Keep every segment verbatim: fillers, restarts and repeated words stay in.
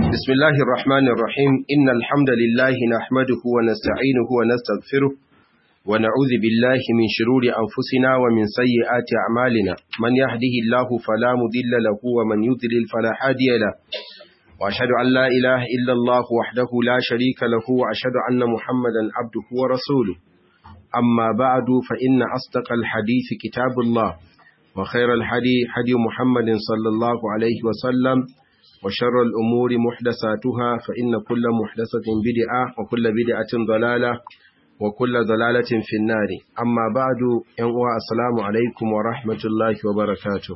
بسم الله الرحمن الرحيم إن الحمد لله نحمده ونستعينه ونستغفره ونعوذ بالله من شرور أنفسنا ومن سيئات أعمالنا من يهده الله فلا مضل له ومن يضلل فلا هادي له وأشهد أن لا إله إلا الله وحده لا شريك له وأشهد أن محمدا عبده ورسوله أما بعد فإن أصدق الحديث كتاب الله وخير الحديث حديث محمد صلى الله عليه وسلم وشر الأمور محدثاتها فإن كل محدثة بدعة وكل بدعة ضلالة وكل ضلالة في النار أما بعد ينقوى السلام عليكم ورحمة الله وبركاته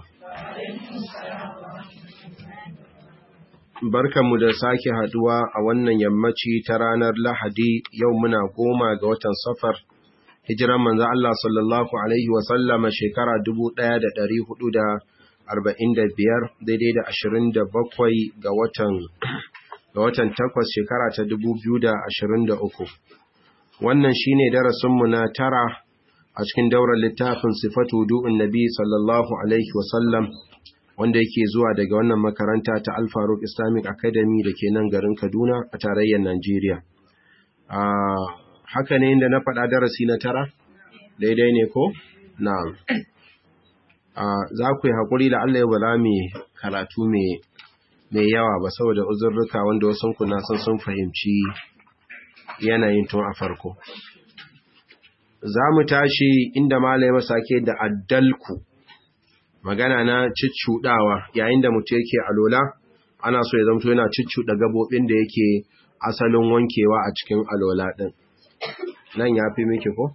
barkanmu da sake haduwa a wannan yammaci ta ranar Lahadi yau muna goma ga watan Safar hijiran manzo Allah sallallahu alaihi wa sallama shekara dubu ɗaya da ɗari hudu da arba'in da biyar daidai da ashirin da bakwai ga watan ga watan takwas shekara ta dubu biyu da ashirin da uku. Wannan shine darasinmu na tara a cikin daurar littafin sifatu wudu'un nabi sallallahu alaihi wa sallam wanda yake zuwa daga wannan makaranta ta Al Faruq Islamic Academy da ke nan garin Kaduna a tarayyar Najeriya. Ah haka ne inda na faɗa darasi na tara? Daidai ne ko? Na'am. Uh, za ku yi haƙuri da Allah ya bala mai karatu mai yawa ba saboda uzurruka wanda wasu kuna san sun fahimci yanayin tun a farko. Za mu tashi inda malai masake da addalku magana na ciccuɗawa yayin da mutum yake alola ana so ya zamto yana ciccuɗa gabobin da yake asalin wankewa a cikin alola ɗin. Nan ya fi miki ko?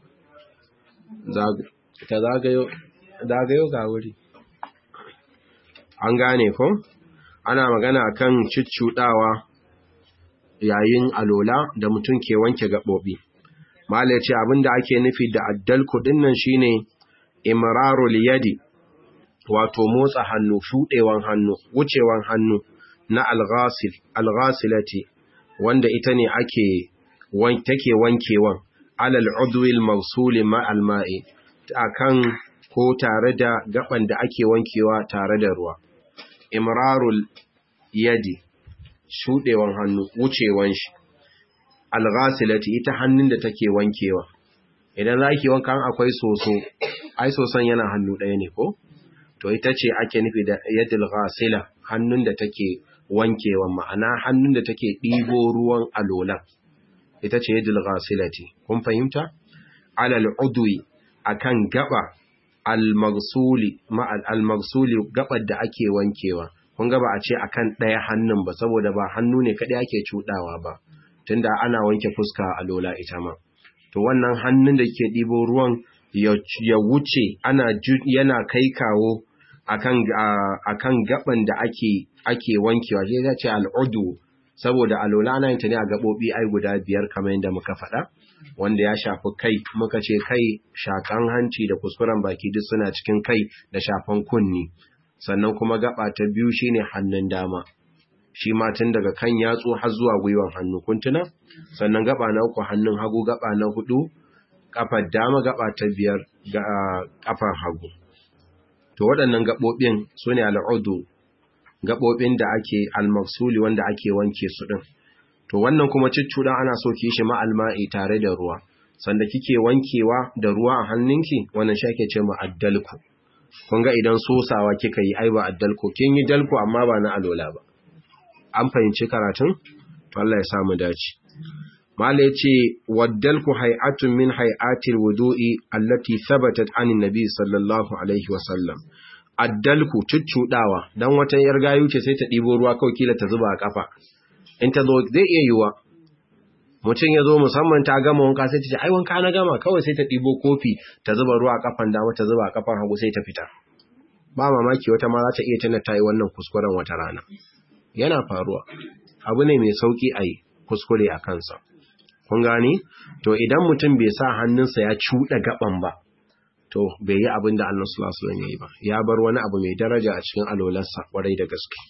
Ta zagayo dagayo ga wuri an gane ko ana magana akan ciccudawa yayin alola da mutum ke wanke gabobi mala yace abinda ake nufi da addalku dinnan shine imrarul yadi wato motsa hannu shudewan hannu wucewan hannu na alghasil alghasilati wanda ita ne ake wan take wankewan alal udwil mawsul ma alma'i akan ko tare da gaban da ake wankewa tare da ruwa. Imrarul yadi, shuɗewan hannu, wucewan shi. Alghasilati ita hannun da take wankewa. Idan za ki wanka akwai soso, ai soson yana hannu ɗaya ne ko? To ita ce ake nufi da yadul ghasila, hannun da take wankewa, ma'ana hannun da take ɗibo ruwan alola. Ita ce yadul ghasilati. Kun fahimta? Alal udwi akan gaba al-maghsuli ma al-maghsuli gabar da ake wankewa kun ga ba a ce akan daya hannun ba saboda ba hannu ne kadai ake cudawa ba tunda ana wanke fuska a lola ita ma to wannan hannun da ke dibo ruwan ya, ya wuce ana yana kai kawo akan akan gaban da ake ake wankewa sai ya ce al-udu saboda alola ana yin ta ne a gabobi ai guda biyar kamar yadda muka faɗa wanda ya shafi kai muka ce kai shakan hanci da kuskuren baki duk suna cikin kai da shafan kunni sannan kuma gaba ta biyu shine hannun dama shi ma tun daga kan yatsu har zuwa gwiwan hannu kun tuna sannan gaba na uku hannun hagu gaba na hudu kafar dama gaba ta biyar ga kafar hagu to waɗannan gabobin sune al'udu gabobin da ake al-maksuli wanda ake wanke su din to wannan kuma ciccudan ana so ki shi ma'alma'i tare da ruwa sanda kike wankewa da ruwa a hannunki wannan shi ake ce addalku kun ga idan sosawa kika yi ai ba addalku kin yi dalku amma ba na alola ba an fahimci karatun to Allah ya sa mu dace mala yace waddalku hay'atun min hay'atil wudu'i allati thabatat anin nabi sallallahu alaihi wasallam addalku ciccudawa dan wata yar gayu ce sai ta dibo ruwa kawai kila ta zuba a kafa in ta zo zai iya yiwa mutum ya zo musamman ta gama wanka sai ta ce ai wanka na gama kawai sai ta ɗibo kofi ta zuba ruwa a kafan dama ta zuba a kafan hagu sai ta fita ba mamaki wata ma za ta iya tana ta yi wannan kuskuren wata rana yana faruwa abu ne mai sauki a yi kuskure a kansa kun gani to idan mutum bai sa hannunsa ya cuɗa gaban ba to bai yi abin da Allah sallallahu alaihi wasallam ya yi ba ya bar wani abu mai daraja a cikin alolarsa kwarai da gaske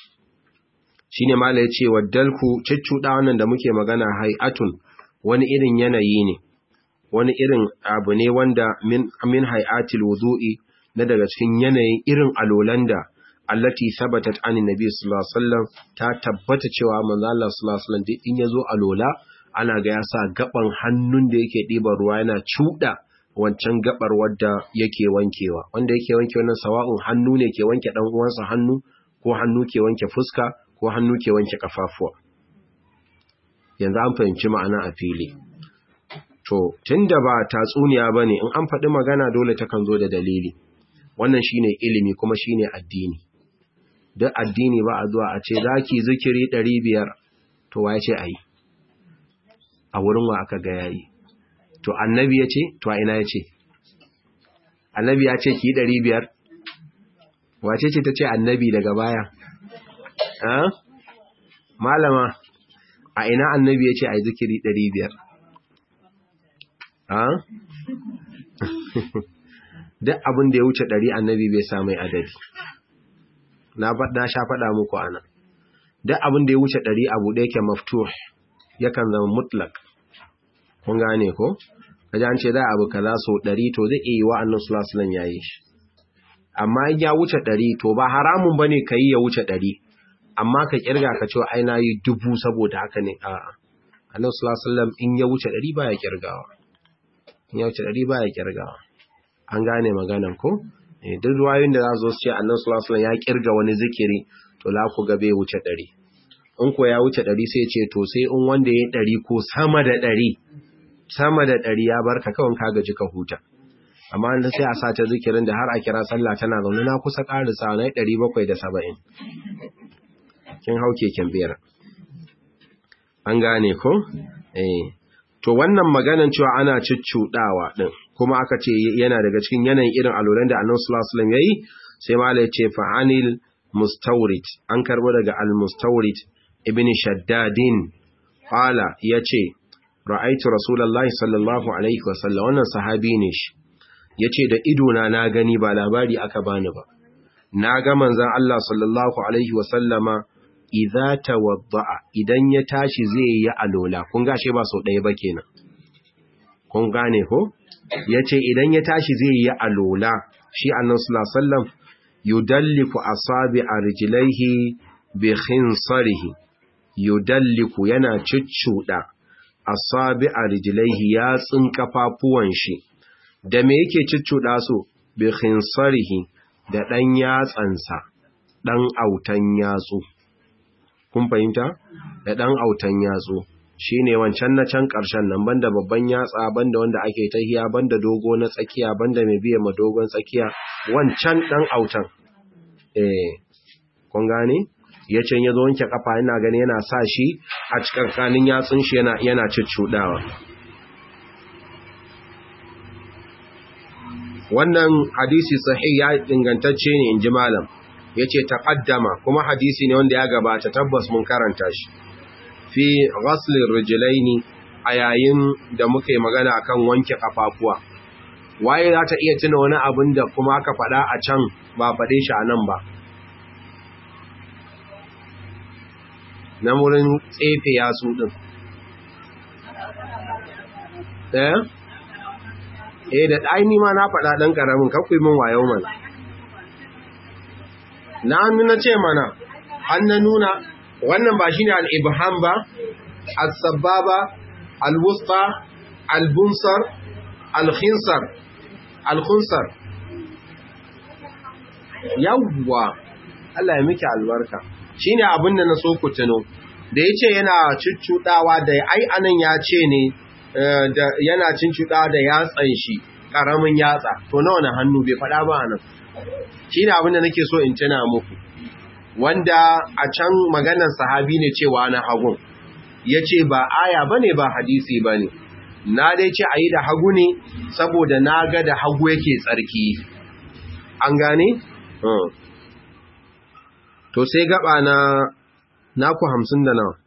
shine mala yace waddalku ciccuda wannan da muke magana hay'atun wani irin yanayi ne wani irin abu ne wanda min min hay'atil wudu'i na daga cikin yanayin irin alolan da allati thabatat anin nabi sallallahu alaihi wasallam ta tabbata cewa manzo Allah sallallahu alaihi wasallam in yazo alola ana ga ya sa gaban hannun da yake diban ruwa yana cuda wancan gabar wadda yake wankewa wanda yake wanke wannan sawa'un hannu ne ke wanke dan uwansa hannu ko hannu ke wanke fuska ko hannu ke wanke kafafuwa yanzu an fahimci ma'ana a fili to tunda ba tatsuniya bane in an faɗi magana dole ta kan zo da dalili wannan shine ilimi kuma shine addini duk addini ba a zuwa a ce zaki zikiri ɗari biyar to waye ce ayi a wurin wa aka ga yayi to annabi ya ce to a ina ya ce annabi ya ce ki ɗari biyar wace ce ta ce annabi daga baya ha malama a ina annabi ya ce a yi zikiri ɗari biyar ha duk abin da ya wuce ɗari annabi bai sa mai adadi na sha faɗa muku ana duk abin da ya wuce ɗari abu da yake maftuh yakan zama mutlak kun gane ko kaje an ce da abu kaza so ɗari to zai iya yi wa annabi sallallahu alaihi wasallam yayi shi amma in ya wuce ɗari to ba haramun bane kai ya wuce ɗari amma ka kirga ka ce ai nayi dubu saboda haka ne a'a annabi sallallahu alaihi wasallam in ya wuce ɗari baya kirgawa in ya wuce ɗari baya kirgawa an gane maganan ko eh duk ruwayoyin da za su ce annabi sallallahu alaihi wasallam ya kirga wani zikiri to la ku ga bai wuce ɗari in ko ya wuce ɗari sai ce to sai in wanda ya ɗari ko sama da ɗari sama da ɗari ya barka kawai ka gaji ka huta amma inda sai a sace zikirin da har a kira sallah tana zaune na kusa ƙarisa na ɗari bakwai da saba'in kin hau keken bera an gane ko eh to wannan maganan cewa ana ciccudawa din kuma aka ce yana daga cikin yanayin irin alolan da Annabi sallallahu alaihi wasallam yayi sai malai ce fa'anil mustawrid an karbo daga al-mustawrid ibn shaddadin qala yace ra'aytu rasulullahi sallallahu alaihi wasallam wannan sahabi ne shi yace da ido na na gani ba labari aka bani ba na ga manzon Allah sallallahu alaihi wasallama idza tawadda'a idan ya tashi zai yi alola kun gashe ba sau ɗaya ba kenan kun gane ko yace idan ya tashi zai yi alola shi annabi sallallahu alaihi wasallam yudalliku asabi'a rijlaihi bi khinsarihi yudalliku yana ciccuda asabi'a rijlaihi ya tsin kafafuwan shi da me yake ciccuda su bi khinsarihi da dan yatsansa dan autan yatsu kun fahimta da dan autan yatsu shine wancan na can karshen nan banda babban yatsa banda wanda ake tahiya banda dogo na tsakiya banda mai biye ma dogon tsakiya wancan dan autan eh kun gane yace yazo wanke kafa ina gani yana sa shi a cikin kanin yatsun shi yana yana ciccudawa wannan hadisi sahih ya ingantacce ne inji malam yace taqaddama kuma hadisi ne wanda ya gabata tabbas mun karanta shi fi ghasl ar-rijlaini ayayin da muke magana akan wanke kafafuwa waye za ta iya tuna wani abin da kuma aka faɗa a can ba faɗe shi a nan ba na wurin tsefe yatsu din eh eh da aini ma na faɗa dan karamin kakwai min wayo mana na hannu na ce mana an na nuna wannan ba shi ne al'ibham ba al-sababa al-wusta al-bunsar al-khinsar al-khunsar yawwa Allah ya miki albarka shi ne abin da na so ku tuno da ya ce yana cuccuɗawa da ai anan ya ce ne da yana cuccuɗawa da yatsan shi ƙaramin yatsa to na wani hannu bai faɗa ba nan shi ne abinda nake so in tuna muku wanda a can maganar sahabi ne cewa na hagun ya ce ba aya ba ne ba hadisi ba ne na dai ce a yi da hagu ne saboda na ga da hagu yake tsarki an gane? to sai gaba na naku hamsin da nawa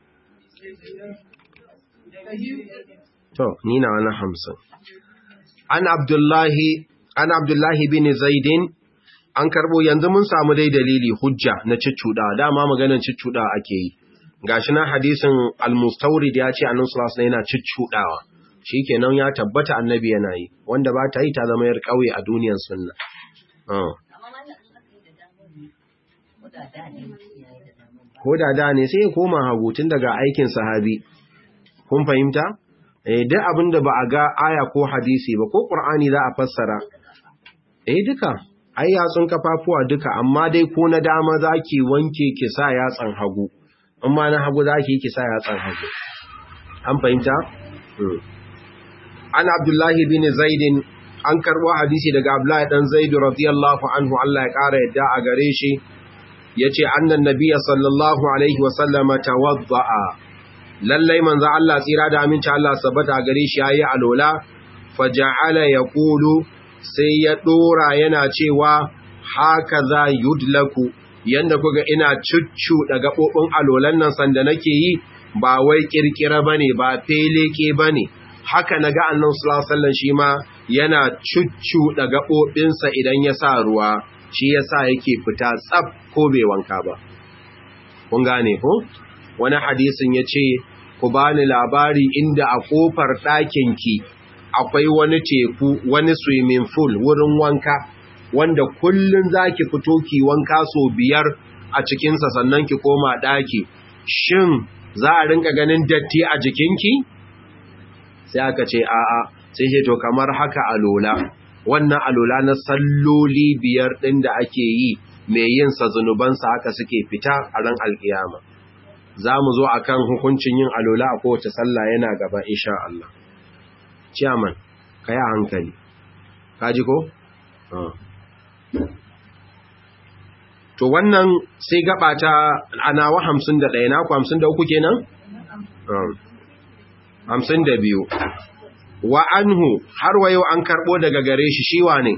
to ni na wani hamsin an abdullahi an abdullahi bin zaidin an karbo yanzu mun samu dai dalili hujja na ciccuda dama maganar ciccuda ake yi gashi na hadisin al-mustawrid ya ce annabi sallallahu alaihi wasallam yana ciccudawa shikenan ya tabbata annabi yana yi wanda ba ta yi ta zama yar kauye a duniyar sunna ko da da ne sai ya koma hagu tun daga aikin sahabi. Kun fahimta? Eh duk abin da ba a ga aya ko hadisi ba ko Qur'ani za a fassara. Eh duka, ai yatsun kafafuwa duka, amma dai ko na dama zaki wanke ki sa yatsan hagu. Amma na hagu zaki ki sa yatsan hagu. An fahimta? Hmm. An Abdullah bin Zaid an karbo hadisi daga Abdullah dan Zaid radiyallahu anhu, Allah ya kara yadda a gare shi. Yace annan nabiyyi sallallahu alaihi wa sallama tawadda'a. Lallai manzo Allah tsira da aminci Allah sabata gare shi yayi alola, faja'ala yaqulu, sai ya dora yana cewa hakaza yudlaku, yanda kuga ina cuccu da gabobin alolan nan sanda nake yi, ba wai kirkira bane, ba feleke bane. Haka naga annabi sallallahu alaihi wasallam shi ma yana cuccu da gabobinsa idan ya sa ruwa, shi yasa yake fita tsaf ko bai wanka ba. Kun gane ko? Wani hadisin yace, ku bani labari inda a kofar ɗakinki akwai wani teku, wani swimming pool, wurin wanka, wanda kullun zaki fito ki wanka so biyar a cikinsa sannan ki koma ɗaki. Shin za a rinka ganin datti a jikinki? Sai aka ce a'a, sai ce to kamar haka alola. Wannan alola na salloli biyar ɗin da ake yi, mai yinsa zunubansa haka suke fita a ran alkiyama. Za mu zo a kan hukuncin yin alola a kowace sallah yana gaba insha Allah. Ciyaman, ka yi hankali. Ka ji ko? To wannan sai gaba ta anawa hamsin da ɗaya, naku hamsin da uku kenan? Hamsin da biyu. Wa anhu, har wayo an karɓo daga gare shi shiwa ne?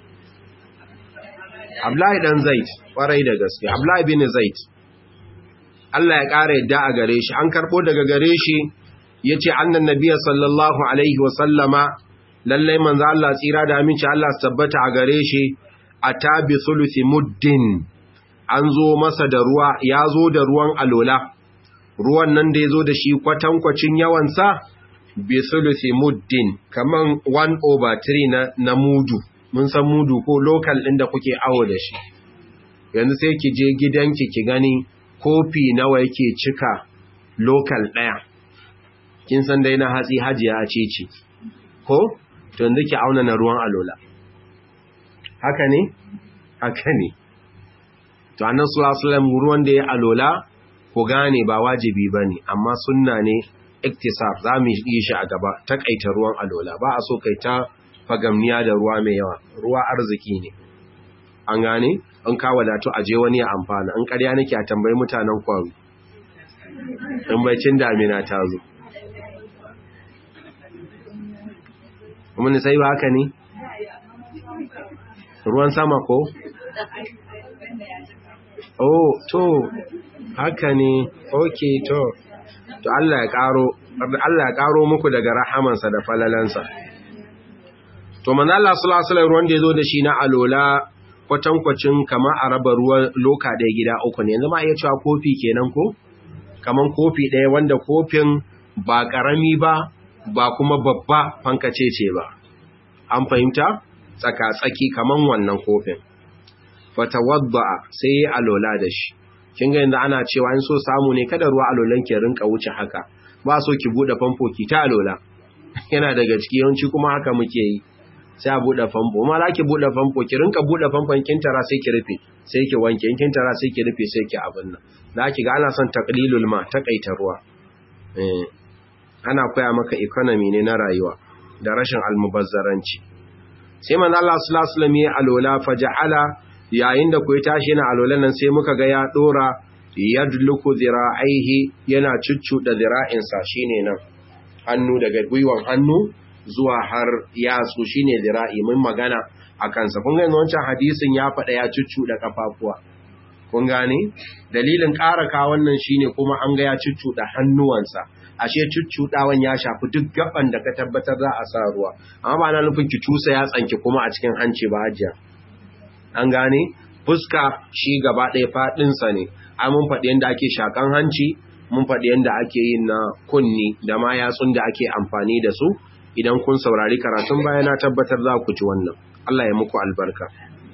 Abdullahi ɗan Zaid, ƙwarai da gaske, Abdullahi bin Zaid. Allah ya ƙara yadda a gare shi, an karɓo daga gare shi ya ce annan nabiya sallallahu alaihi wasallama, lallai manzo Allah tsira da aminci Allah tabbata a gare shi, a tabi sulusi muddin, an zo masa da ruwa, ya zo da ruwan alola, ruwan nan da ya zo da shi kwatankwacin yawansa, bi sulusi muddin, kaman one over three na, na mudu, mun san mudu ko lokal ɗin da kuke awo da shi. Yanzu sai ki je gidanki ki gani, kofi nawa yake cika lokal ɗaya, kin san dai na hatsi hajiya a ceci ko to yanzu ki auna na ruwan alola, haka ne haka ne to annabi sallallahu alaihi wasallam ruwan da ya alola ku gane ba wajibi bane, amma sunna ne iktisab, za mu yi shi a gaba, takaita ruwan alola, ba a so kai ta fagamniya da ruwa mai yawa, ruwa arziki ne, an gane in ka wadatu a je wani ya amfana, in ƙarya nake a tambayi mutanen kwaru in baicin damina ta zo. Mun sai ba haka ne? Ruwan sama ko? Oh, to haka ne. Okay, to. To Allah ya karo, Allah ya karo muku daga rahamansa da falalansa. To manzo Allah sallallahu alaihi wasallam ruwan da yazo da shi na alola kwatankwacin kama a raba ruwan loka ɗaya gida uku ne, yanzu ma iya cewa kofi kenan ko? Kaman kofi ɗaya wanda kofin ba ƙarami ba, ba kuma babba fankace ce ba. An fahimta? Tsaka-tsaki kaman wannan kofin. Fata wadda sai ya alola da shi. Kin ga yanzu ana cewa in so samu ne kada ruwa alolan ke rinka wuce haka. Ba so ki buɗe famfo ki ta alola. Yana daga ciki yawanci kuma haka muke yi. Sai a buɗe famfo, ma za ki buɗe famfo, ki rinka buɗe famfon kin tara sai ki rufe, sai ki wanke, kin tara sai ki rufe sai ki abin nan. Za ki ga ana son taqlilul ma, takaita ruwa. Eh, ana koya maka economy ne na rayuwa da rashin almubazzaranci. Sai manzo Allah sallallahu alaihi wasallam ya alola faja'ala, yayin da ku ya tashi yana alolan nan sai muka ga ya dora yadluku zira'ihi, yana cuccuda zira'insa shine nan. Hannu daga gwiwan hannu zuwa har yatsu shine zira'i, mun magana a kansa. Kun gane wancan hadisin ya faɗa ya cuccuɗa kafafuwa. Kun gane? Dalilin ƙaraka wannan shine kuma an ga ya cuccuɗa hannuwansa. Ashe cuccuɗawan ya shafi duk gaban da ka tabbatar za a sa ruwa. Amma ba na nufin ki cusa yatsanki kuma a cikin hanci ba hajiya. An gane? Fuska shi gaba ɗaya faɗinsa ne. Ai mun faɗi yadda ake shakan hanci, mun faɗi yadda ake yin na kunni da ma yatsun da ake amfani da su. Idan kun saurari karatun baya na tabbatar za ku ci wannan. Allah ya muku albarka.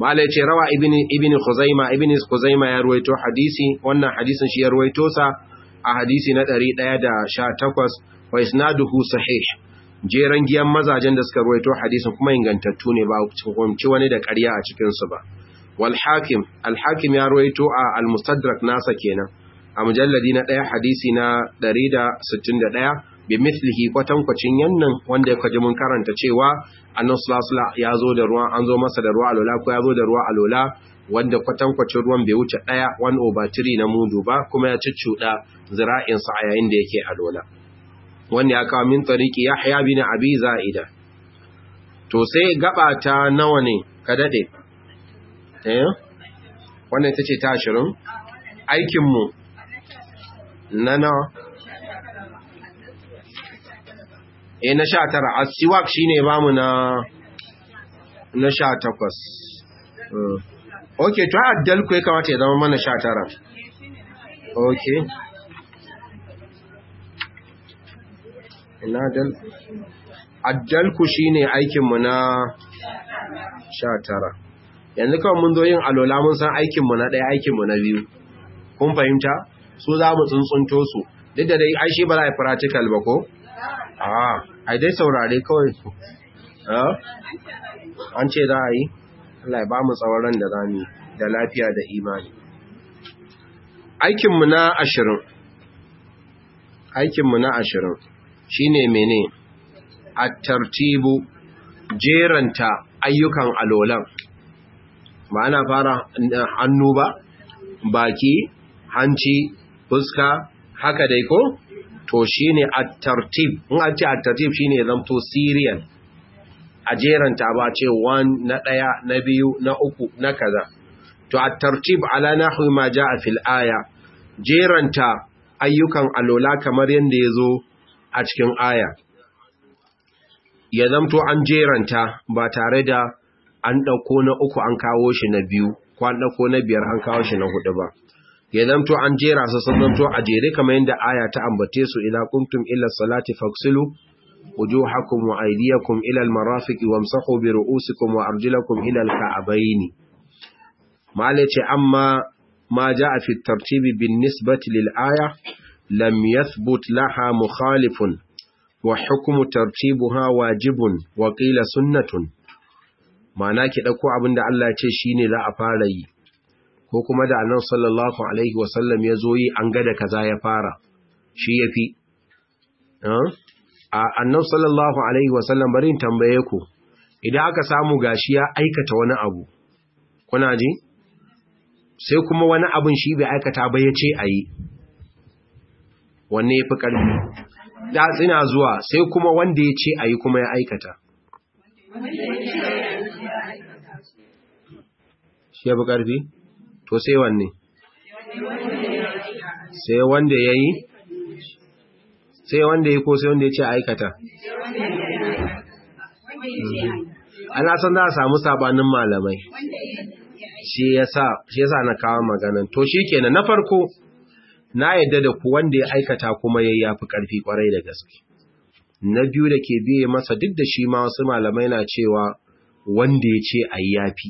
malai ce rawa ibn ibn Khuzaima ibn Khuzaima ya ruwaito hadisi, wannan hadisin shi ya ruwaito sa a hadisi na ɗari ɗaya da sha takwas, wa isnaduhu sahih. Jeran giyan mazajen da suka ruwaito hadisin kuma ingantattu ne, ba hukunci wani da ƙarya a cikin su ba. Wal hakim, al hakim ya ruwaito a al mustadrak nasa kenan a mujalladi na ɗaya hadisi na ɗari da sittin da ɗaya bi mithlihi, kwatankwacin yannan wanda ya kaji mun karanta cewa annabi sallallahu alaihi ya zo da ruwa, an zo masa da ruwa alola ko ya zo da ruwa alola wanda kwatankwacin ruwan bai wuce ɗaya one over three na mudu ba, kuma ya ciccuɗa zira'insa a yayin da yake alola, wanda ya kawo min tariki Yahya bin Abi Za'ida. To sai gaba ta nawa ne ka dade eh wannan tace ta ashirin. Aikin mu na nawa eh na sha tara. As-siwak shine bamu na na sha takwas. uh. Okay, to addal ku ya kamata ya zama mana sha tara. Okay, ina dal addalku shine aikin mu na sha tara. Yanzu kawai mun zo yin alola mun san aikin mu na ɗaya, aikin mu na biyu. Kun fahimta? Su za mu tsuntsunto su. Duk da dai ai shi ba za a yi practical ba ko? Ah, ai dai saurare kawai. Ah? An ce za a yi? Allah ya ba mu tsawaran da zamu yi da lafiya da imani. Aikin mu na ashirin. Aikin mu na ashirin. Shine mene? At-tartibu, jeranta ayyukan alolan. Ba ana fara hannu ba, baki, hanci, fuska, haka dai ko? To shine at-tartib. In an ce at-tartib shine zamto serial. A jeranta ba ce one na daya, na biyu, na uku, na kaza. To at-tartib ala nahwi ma jaa fil aya. Jeranta ayyukan alola kamar yanda yazo a cikin aya, ya zamto an jeranta ba tare da an ɗauko na uku an kawo shi na biyu, ko an ɗauko na biyar an kawo shi na hudu ba. Ya zamto an jera su sun zamto a jere kamar yadda aya ta ambace su, ila kuntum ila salati faksilu wujuhakum wa aydiyakum ila almarafiqi wamsahu bi ru'usikum wa arjulakum ila alka'abaini. Mala ce amma ma jaa fi tartibi bin nisbati lil aya lam yathbut laha mukhalifun wa hukmu tartibuha wajibun wa qila sunnatun. Ma'ana ki dauko abinda Allah ya ce shine za a fara yi, ko kuma da Annabi sallallahu alaihi wasallam ya zo yi an ga da kaza ya fara, shi yafi. a Annabi sallallahu alaihi wasallam bari in tambaye ku, idan aka samu gashi ya aikata wani abu, kuna ji, sai kuma wani abun shi bai aikata ba ya ce ayi, wanne ya fi ƙarfi? Da tsina zuwa sai kuma wanda ya ce a yi kuma ya aikata. Shi ya fi ƙarfi? To sai wanne? Sai wanda ya yi? Sai wanda ya yi ko sai wanda ya ce a aikata? Ana son za a samu sabanin malamai. Shi ya sa na kawo maganan. To shi kenan, na farko, na yadda da ku wanda ya aikata kuma ya yafi ƙarfi ƙwarai da gaske. Na biyu da ke biye masa duk da shi ma wasu malamai na cewa wanda ya ce a yi yafi.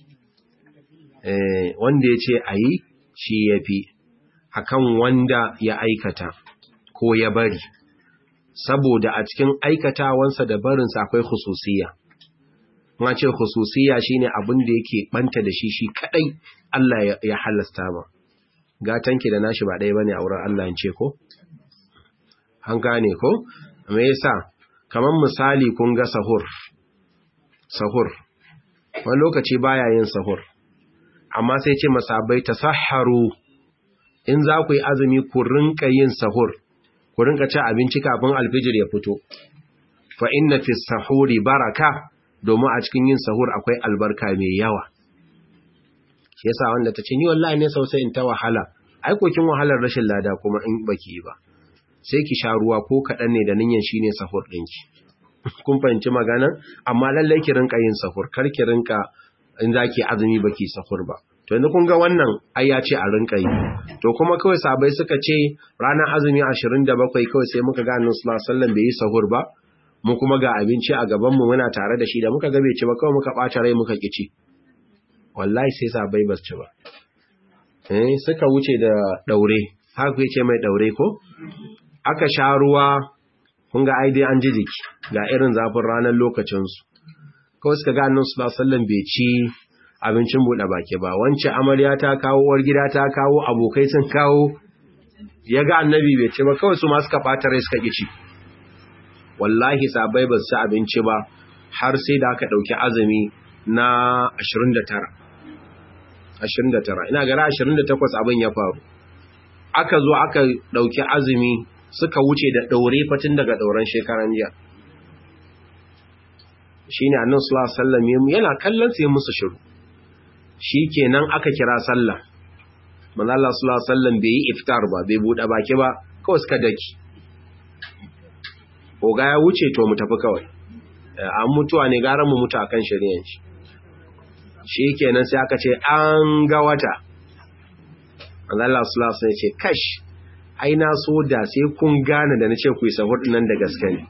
Eh, wanda ya ce a yi shi yafi akan wanda ya aikata ko ya bari. Saboda a cikin aikatawansa da barinsa akwai khususiyya. Ma ce khususiyya shine abin da yake banta da shi shi kadai Allah ya halasta ba. Gatanki da nashi ba ɗaya bane a wurin Allah in ce ko? An gane ko? Me yasa? Kamar misali kun ga sahur. Sahur. Wani lokaci baya yin sahur. Amma sai ce masabai tasahharu. In za ku yi azumi ku rinka yin sahur. Ku rinka ci abinci kafin alfijir ya fito. Fa inna fi sahuri baraka, domin a cikin yin sahur akwai albarka mai yawa. Shi yasa wanda ta ce ni wallahi ne sosai in ta wahala, ai kokin wahalar rashin lada kuma in baki yi ba, sai ki sha ruwa ko kaɗan ne da niyyar shine sahur ɗinki. Kun fahimci magana? Amma lallai ki rinka yin sahur, kar ki rinka in zaki azumi baki sahur ba. To yanzu kun ga wannan ai ya ce a rinka yi. To kuma kawai sabai suka ce ranar azumi ashirin da bakwai kawai sai muka ga Annabi sallallahu alaihi wasallam bai yi sahur ba, mu kuma ga abinci a gaban mu muna tare da shi, da muka ga bai ci ba kawai muka ɓata rai muka kici. wallahi sai sabai ba su ci ba eh suka wuce da daure haka yace mai daure ko aka sha ruwa kun ga ai dai an ji jiki ga irin zafin ranar lokacin su kawai suka ga annabi sallallahu alaihi wasallam bai ci abincin bude baki ba wance amarya ta kawo uwar gida ta kawo abokai sun kawo ya ga annabi bai ci ba kawai su ma suka bata rai suka kici wallahi sabai ba su abinci ba har sai da aka dauki azumi na ashirin da tara ashirin da tara ina gara ashirin da takwas abin ya faru aka zo aka dauki azumi suka wuce da daure fatin daga dauran shekaran jiya shine annabi sallallahu alaihi wasallam yana kallon sai musu shiru shikenan aka kira sallah manzo Allah sallallahu alaihi wasallam bai yi iftar ba bai bude baki ba kawai suka daki oga ya wuce to mu tafi kawai an mutuwa ne gara mu mutu akan shari'an shi shikenan sai aka ce an ga wata manzo Allah sallallahu alaihi wasallam ya ce kash ai na so da sai kun gane da nace ku yi sahur nan da gaske ne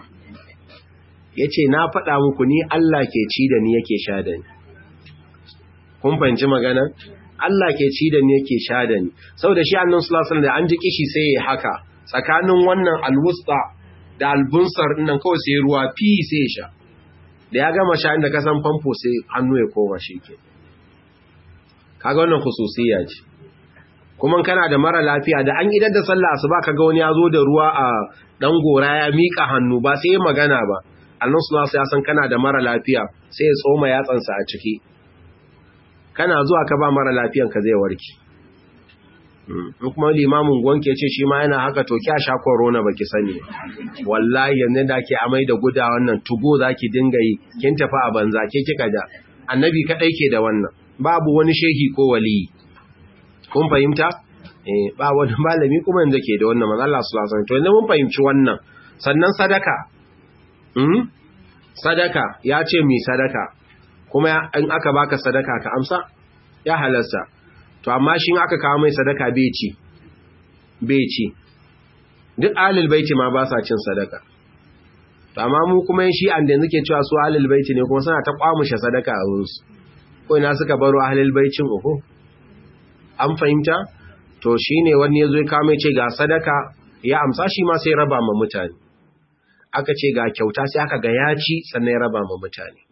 yace na faɗa muku ni Allah ke ci da ni yake sha da ni kun fahimci magana Allah ke ci da ni yake sha da ni saboda shi annabi sallallahu alaihi wasallam da an ji kishi sai ya haka tsakanin wannan alwusta da albunsar dinnan kawai sai ruwa fi sai ya sha da ya gama sha inda ka san famfo sai hannu ya koma shike kaga wannan khususiyya ce kuma kana da mara lafiya da an idar da sallah asuba kaga wani ya zo da ruwa a dan gora ya mika hannu ba sai magana ba annabi sallallahu alaihi wasallam ya san kana da mara lafiya sai ya tsoma yatsansa a ciki kana zuwa ka ba mara lafiyan ka zai warke in kuma limamin gwanke ce shi ma yana haka to kya sha corona baki sani wallahi yanzu da ke amai da guda wannan tugo zaki dinga yi kin tafi a banza ke kika da annabi kadai ke da wannan babu wani shehi ko wali kun fahimta eh ba wani malami kuma yanzu ke da wannan manzo Allah sallallahu alaihi wasallam to yanzu mun fahimci wannan sannan sadaka hmm sadaka ya ce mi sadaka kuma in aka baka sadaka ka amsa ya halarsa to amma shi aka kawo mai sadaka bai ci bai ci duk ahlul baiti ma ba sa cin sadaka to amma mu kuma shi an da suke cewa su ahlul baiti ne kuma suna ta kwamushe sadaka a wurin su ko ina suka baro ahlul baitin uku an fahimta to shine wani yazo ya kawo mai ce ga sadaka ya amsa shi ma sai raba ma mutane aka ce ga kyauta sai aka ga ya ci sannan ya raba ma mutane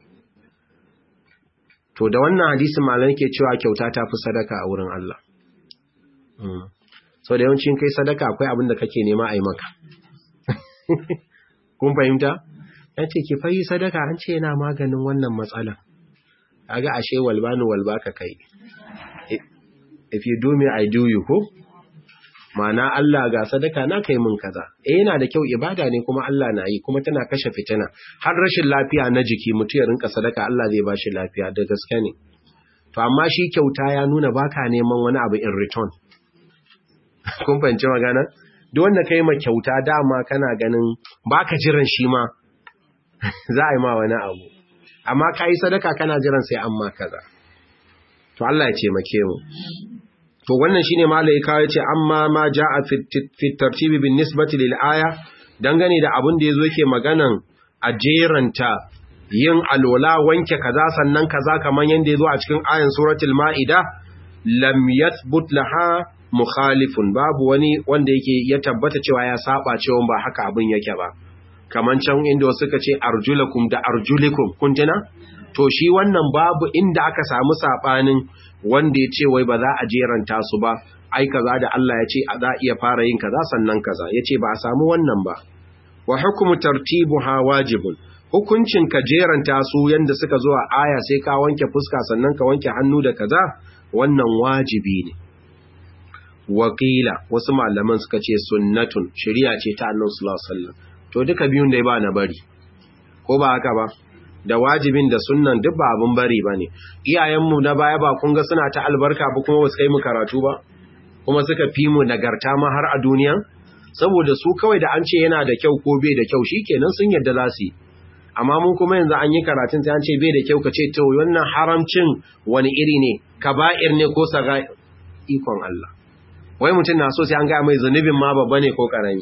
to da wannan hadisin malamai ke cewa kyauta ta fi sadaka a wurin Allah so da yawancin kai sadaka akwai abin da kake nema a yi maka kun fahimta ya ce ki fayi sadaka an ce yana maganin wannan matsala kaga ashe walbani walba ka kai if you do me I do you ko mana Allah ga sadaka na kai mun kaza eh yana da kyau ibada ne kuma Allah na yi kuma tana kashe fitina har rashin lafiya na jiki mutu ya rinka sadaka Allah zai bashi lafiya da gaske ne to amma shi kyauta ya nuna baka neman wani abu in return kun fahimci magana duk wanda kai ma kyauta dama kana ganin baka jiran shi ma za a yi ma wani abu amma kai sadaka kana jiran sai amma kaza to Allah ya ce make mu to wannan shine malaika yace amma ma jaa fi tartibi bin nisbati lil aya dangane da abin da yazo yake maganan a jeranta yin alwala wanke kaza sannan kaza kaman yanda yazo a cikin ayan suratul maida lam yathbut laha mukhalifun babu wani wanda yake ya tabbata cewa ya saba cewa ba haka abin yake ba kaman can inda wasu suka ce arjulakum da arjulikum kun tuna to shi wannan babu inda aka samu sabanin wanda ya ce wai ba za a jeranta su ba ai kaza da Allah ya ce a za iya fara yin kaza sannan kaza ya ce ba a samu wannan ba wa hukmu tartibuha wajibun hukuncin ka jeranta su yanda suka zo a aya sai ka wanke fuska sannan ka wanke hannu da kaza wannan wajibi ne wakila wasu malaman suka ce sunnatun shari'a ce ta Annabi sallallahu alaihi wasallam to duka biyun dai ba na bari ko ba haka ba da wajibin da sunnan duk ba abun bari bane iyayenmu na baya ba kun ga suna ta albarka ba kuma wasu kai mu karatu ba kuma suka fi mu nagarta ma har a duniya saboda su kawai da an ce yana da kyau ko bai da kyau shikenan sun yadda za su yi amma mun kuma yanzu an yi karatun sai an ce bai da kyau ka ce to wannan haramcin wani iri ne kaba'ir ne ko saga ikon Allah wai mutum na so sai an ga mai zunubin ma babba ne ko karami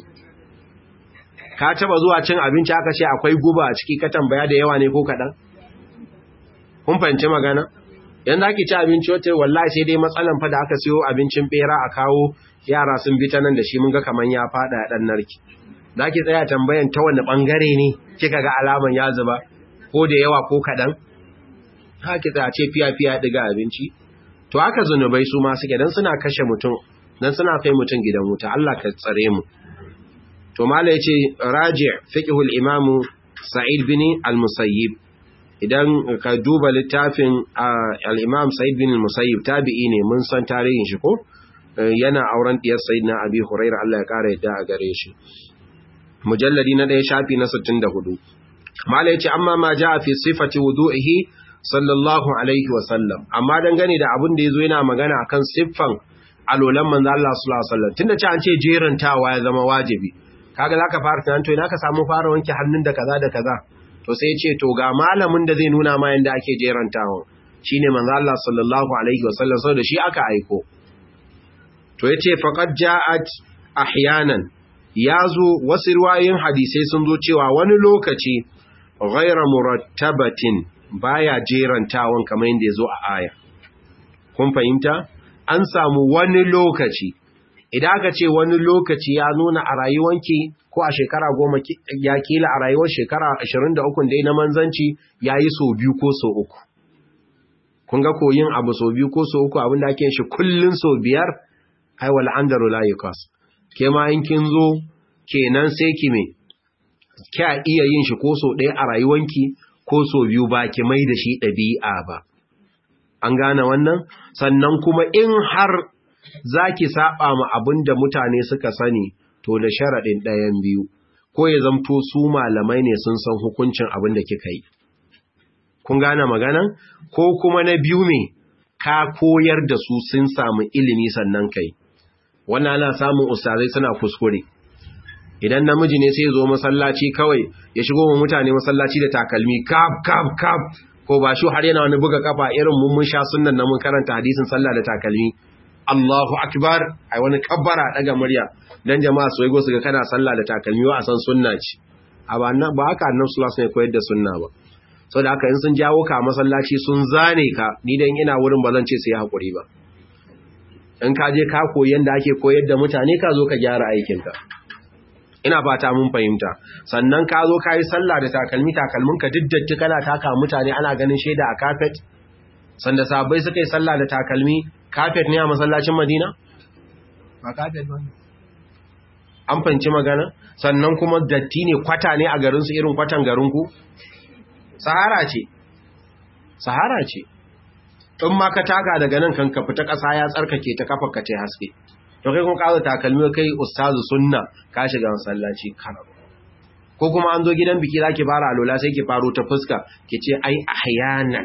ka taba zuwa cin abinci aka ce akwai guba a ciki ka tambaya da yawa ne ko kadan kun fahimci magana yanzu ake ci abinci wata wallahi sai dai matsalan fa da aka siyo abincin bera a kawo yara sun bi ta nan da shi mun ga kaman ya fada dan narki da ake tsaya tambayan ta wani bangare ne kika ga alaman ya zuba ko da yawa ko kadan haka ta ce fiya fiya diga abinci to haka zunubai su ma suke dan suna kashe mutum dan suna kai mutum gidan wuta Allah ka tsare mu to mala yace raji' fiqhul imamu Sa'id bin al-Musayyib idan ka duba littafin al-Imam Sa'id bin al-Musayyib tabi'i ne mun san tarihin shi ko yana auren diyar Sayyidina Abi Hurairah Allah ya kare yadda a gare shi mujalladi na ɗaya shafi na sittin da hudu mala yace amma ma jaa fi sifati wudu'ihi sallallahu alaihi wa sallam amma dangane da abin da yazo yana magana akan siffan alolan manzo Allah sallallahu alaihi wasallam tunda ce an ce jerantawa ya zama wajibi kaga zaka fara tunan to ina ka samu fara wanke hannun da kaza da kaza to sai ce to ga malamin da zai nuna ma yanda ake jerantawa shine manzo Allah sallallahu alaihi wasallam saboda shi aka aiko to yace faqad ja'at ahyanan yazo wasu riwayoyin hadisai sun zo cewa wani lokaci ghayra murattabatin baya jerantawan kamar yanda yazo a aya kun fahimta an samu wani lokaci idan aka ce wani lokaci ya nuna a rayuwanki ko a shekara goma ya kila a rayuwar shekara ashirin da uku dai na manzanci ya yi so biyu ko so uku kun ga koyin abu so biyu ko so uku abinda ake shi kullun so biyar ai wal andaru la yukas ke ma in kin zo kenan sai ki me kya iya yin shi ko so ɗaya a rayuwanki ko so biyu ba ki mai da shi ɗabi'a ba an gane wannan sannan kuma in har zaki saba ma abinda mutane suka sani to da sharadin ɗayan biyu ko ya zamto su malamai ne sun san hukuncin abinda kika yi kun gane maganan ko kuma na biyu me ka koyar da su sun samu ilimi sannan kai wannan ana samun ustazai suna kuskure idan namiji ne sai ya zo masallaci kawai ya shigo wa mutane masallaci da takalmi kaf kaf kaf ko ba shi har yana wani buga kafa irin mun mun sha sunnan na mun karanta hadisin sallah da takalmi Allahu akbar ai wani kabbara daga murya dan jama'a su yago su ga kana sallah da takalmi wa a san sunna ce a ba nan ba haka annabi sallallahu alaihi wasallam koyar da sunna ba saboda haka in sun jawo ka masallaci sun zane ka ni dan ina wurin bazan ce sai hakuri ba in ka je ka koyi yanda ake koyar da mutane ka zo ka gyara aikin ka ina fata mun fahimta sannan ka zo ka yi sallah da takalmi takalminka diddatti kana taka mutane ana ganin shaida a kafet sanda sahabbai suka yi sallah da takalmi kafet ne a masallacin Madina ba kafet ba an fanci magana sannan kuma datti ne kwata ne a garin su irin kwatan garin ku sahara ce sahara ce in ma ka taka daga nan kan ka fita ƙasa ya tsarkake ta kafa ka ce haske to kai kuma kawo takalmi kai ustazu sunna ka shiga masallaci karatu ko kuma an zo gidan biki zaki fara alola sai ki faro ta fuska ki ce ai ahyanan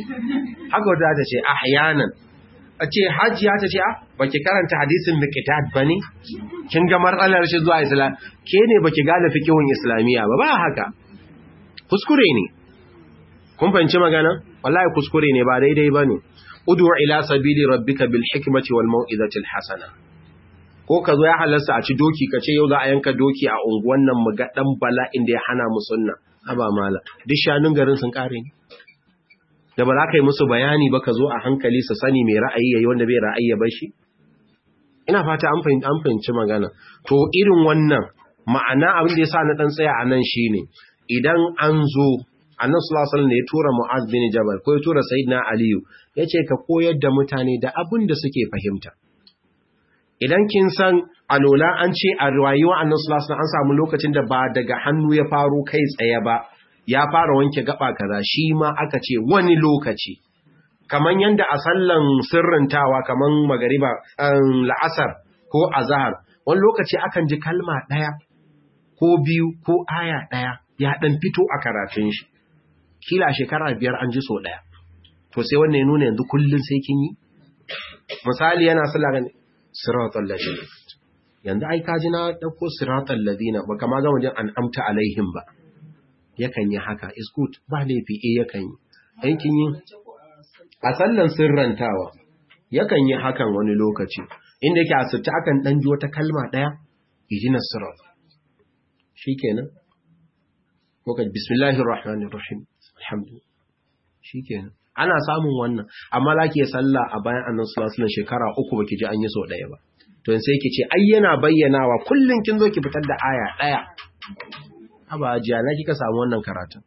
haka wata ta ce ahyanan a ce hajiya ta ce baki karanta hadisin miqdad bane kin ga matsalar shi zuwa islam ke ne baki gane fiqhun islamiya ba ba haka kuskure ne kun fahimci magana wallahi kuskure ne ba daidai bane ud'u ila sabili rabbika bil hikmati wal mau'izati al hasana ko ka zo ya halarsa a ci doki ka ce yau za a yanka doki a unguwan nan mu ga dan bala'in da ya hana mu sunna haba mala duk shanun garin sun kare ne da ba za ka yi musu bayani ba ka zo a hankali su sani mai ra'ayi yayi wanda bai ra'ayi ya bar shi ina fata an fahimci an fahimci magana to irin wannan ma'ana abin da yasa na dan tsaya a nan shine idan an zo annabi sallallahu alaihi wasallam ne ya tura Mu'adh bin Jabal ko ya tura Sayyidina Aliyu yace ka koyar da mutane da abin da suke fahimta idan kin san alola an ce a rayuwa annabi sallallahu alaihi wasallam an samu lokacin da ba daga hannu ya faro kai tsaye ba ya fara wanke gaba kaza shi ma aka ce wani lokaci kaman yanda a sallan sirrintawa kaman magariba la'asar ko azhar wani lokaci akan ji kalma daya ko biyu ko aya daya ya dan fito a karatun shi kila shekara biyar an ji so daya to sai wannan ya nuna yanzu kullun sai kin yi misali yana sallah ga siratal ladina yanzu ai kaji na dauko siratal ladina ba kama ga wajen an amta alaihim ba yakan yi haka is good ba laifi eh yakan yi aikin yi a sallan sirrantawa yakan yi hakan wani lokaci inda yake asirta akan dan ji wata kalma daya ijinas sirat shikenan ko ka bismillahir rahmanir rahim alhamdulillah shikenan ana samun wannan, amma za ki yi sallah a bayan annabi sallallahu alaihi wasallam shekara uku baki ji an yi so ɗaya ba, to sai ki ce ai yana bayyanawa kullun kin zo ki fitar da aya ɗaya. Haba jiya na kika samu wannan karatun.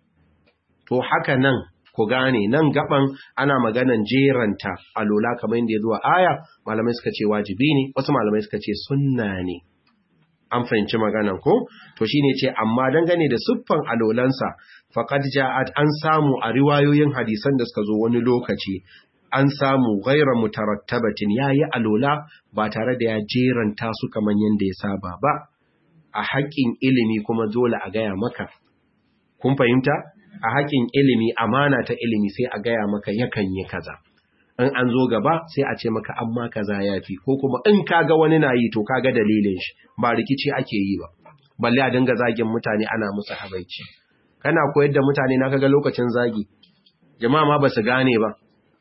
To haka nan ku gane nan gaban ana maganan jeranta alola kamar yadda ya zuwa aya, malamai suka ce wajibi ne, wasu malamai suka ce sunna ne. An fahimci maganan ko? To shine ce amma dangane da siffan alolansa faqad ja'at, an samu a riwayoyin hadisan da suka zo wani lokaci an samu ghayra mutarattabatin, yayi alola ba tare da ya jeranta su kamar yanda ya saba ba. A haƙƙin ilimi kuma dole a gaya maka. Kun fahimta? A haƙƙin ilimi, amana ta ilimi sai a gaya maka yakan yi kaza. In an zo gaba sai a ce maka amma kaza yafi, ko kuma in kaga wani na yi to kaga dalilin shi, ba rikici ake yi ba. Balle a dinga zagin mutane ana musu habaici. Kana koyar da mutane na kaga lokacin zagi. Jama'a ma ba su gane ba.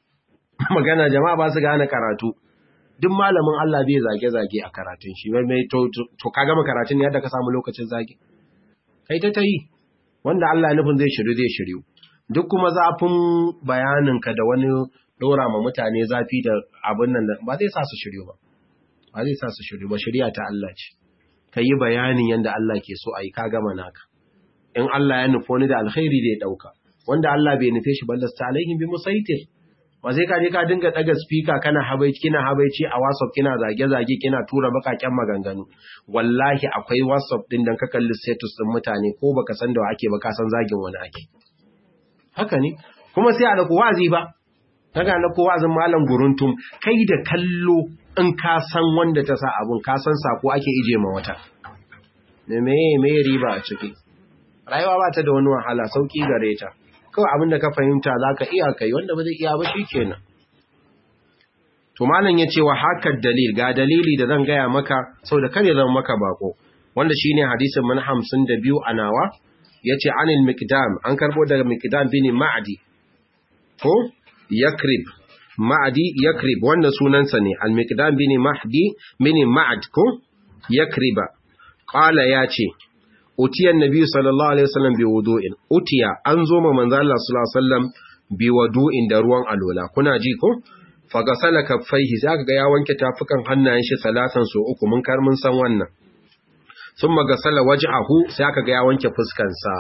Magana jama'a ba su gane karatu. Duk malamin Allah bai zage-zage a karatun shi, mai to, to ka gama karatun yadda ka samu lokacin zage. Kai ta ta yi, wanda Allah nufin zai shiru zai shiryu. Duk kuma zafin bayaninka da wani ɗora ma mutane zafi da abin nan ba zai sa su shiryu ba. Ba zai sa su shiryu ba, shirya ta Allah ce. Ka yi bayanin yadda Allah ke so a yi, ka gama naka. In Allah ya nufi wani da alkhairi zai ɗauka, wanda Allah bai nufe shi ballasta alaihim bi musaitir. Ba sai ka je ka dinga daga speaker kana habaici kina habaici a WhatsApp kina zage-zage kina tura bakaken maganganu. Wallahi akwai WhatsApp din dan ka kalli status din mutane ko baka san da wa ake ba ka san zagin wani ake. Haka ne? Kuma sai a dauko wazi ba. Daga na ko wazin malam guruntum, kai da kallo in ka san wanda ta sa abun, ka san sako ake ije ma wata. Me me riba a ciki? Rayuwa ba ta da wani wahala, sauki gare ta. Kawai abin da ka fahimta za ka iya kai, wanda ba zai iya ba shi kenan. To malam ya ce wa haka dalil, ga dalili da zan gaya maka sau da kare zan maka bako, wanda shi ne hadisin man hamsin da biyu a nawa, ya ce anil mikdam, an karbo daga mikdam bini ma'adi, ko yakrib, ma'adi yakrib, wanda sunansa ne, al mikdam bini mahdi, bini ma'ad, ko yakriba, ƙala ya ce, utiyan nabi sallallahu alaihi wasallam bi wudu'in, utiya an zo ma manzo Allah sallallahu alaihi wasallam bi wudu'in da ruwan alola, kuna ji ko? Fa gasala kaffaihi, sai aka ga ya wanke tafukan hannayen shi salatan so uku, mun kar mun san wannan. Thumma gasala wajhahu, sai aka ga ya wanke fuskan sa.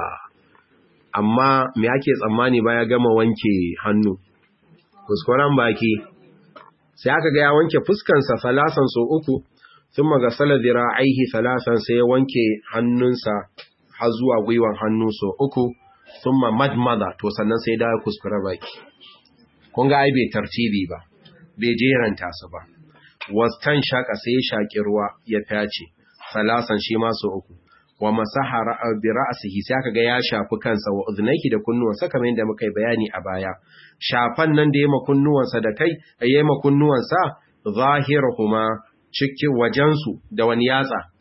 Amma me ake tsammani baya gama wanke hannu? Kuskuren baki. Sai aka ga ya wanke fuskan sa salatan so uku. Sun magasala zira'aihi salasan, sai ya wanke hannunsa har zuwa gwiwan hannu so uku, sun ma madmada, to sannan sai da kuskure baki. Kun ga ai bai tartibi ba, bai jeranta su ba. Wastan shaka sai ya shaƙi ruwa ya fyace, salasan shi ma so uku. Wa masaha bi ra'sihi, sai aka ga ya shafi kansa wa udhnayhi da kunnuwansa kamar yadda muka yi bayani a baya. Shafan nan da yayi ma kunnuwansa da kai, yayi ma kunnuwansa zahiruhuma, cikin wajensu da wani yatsa,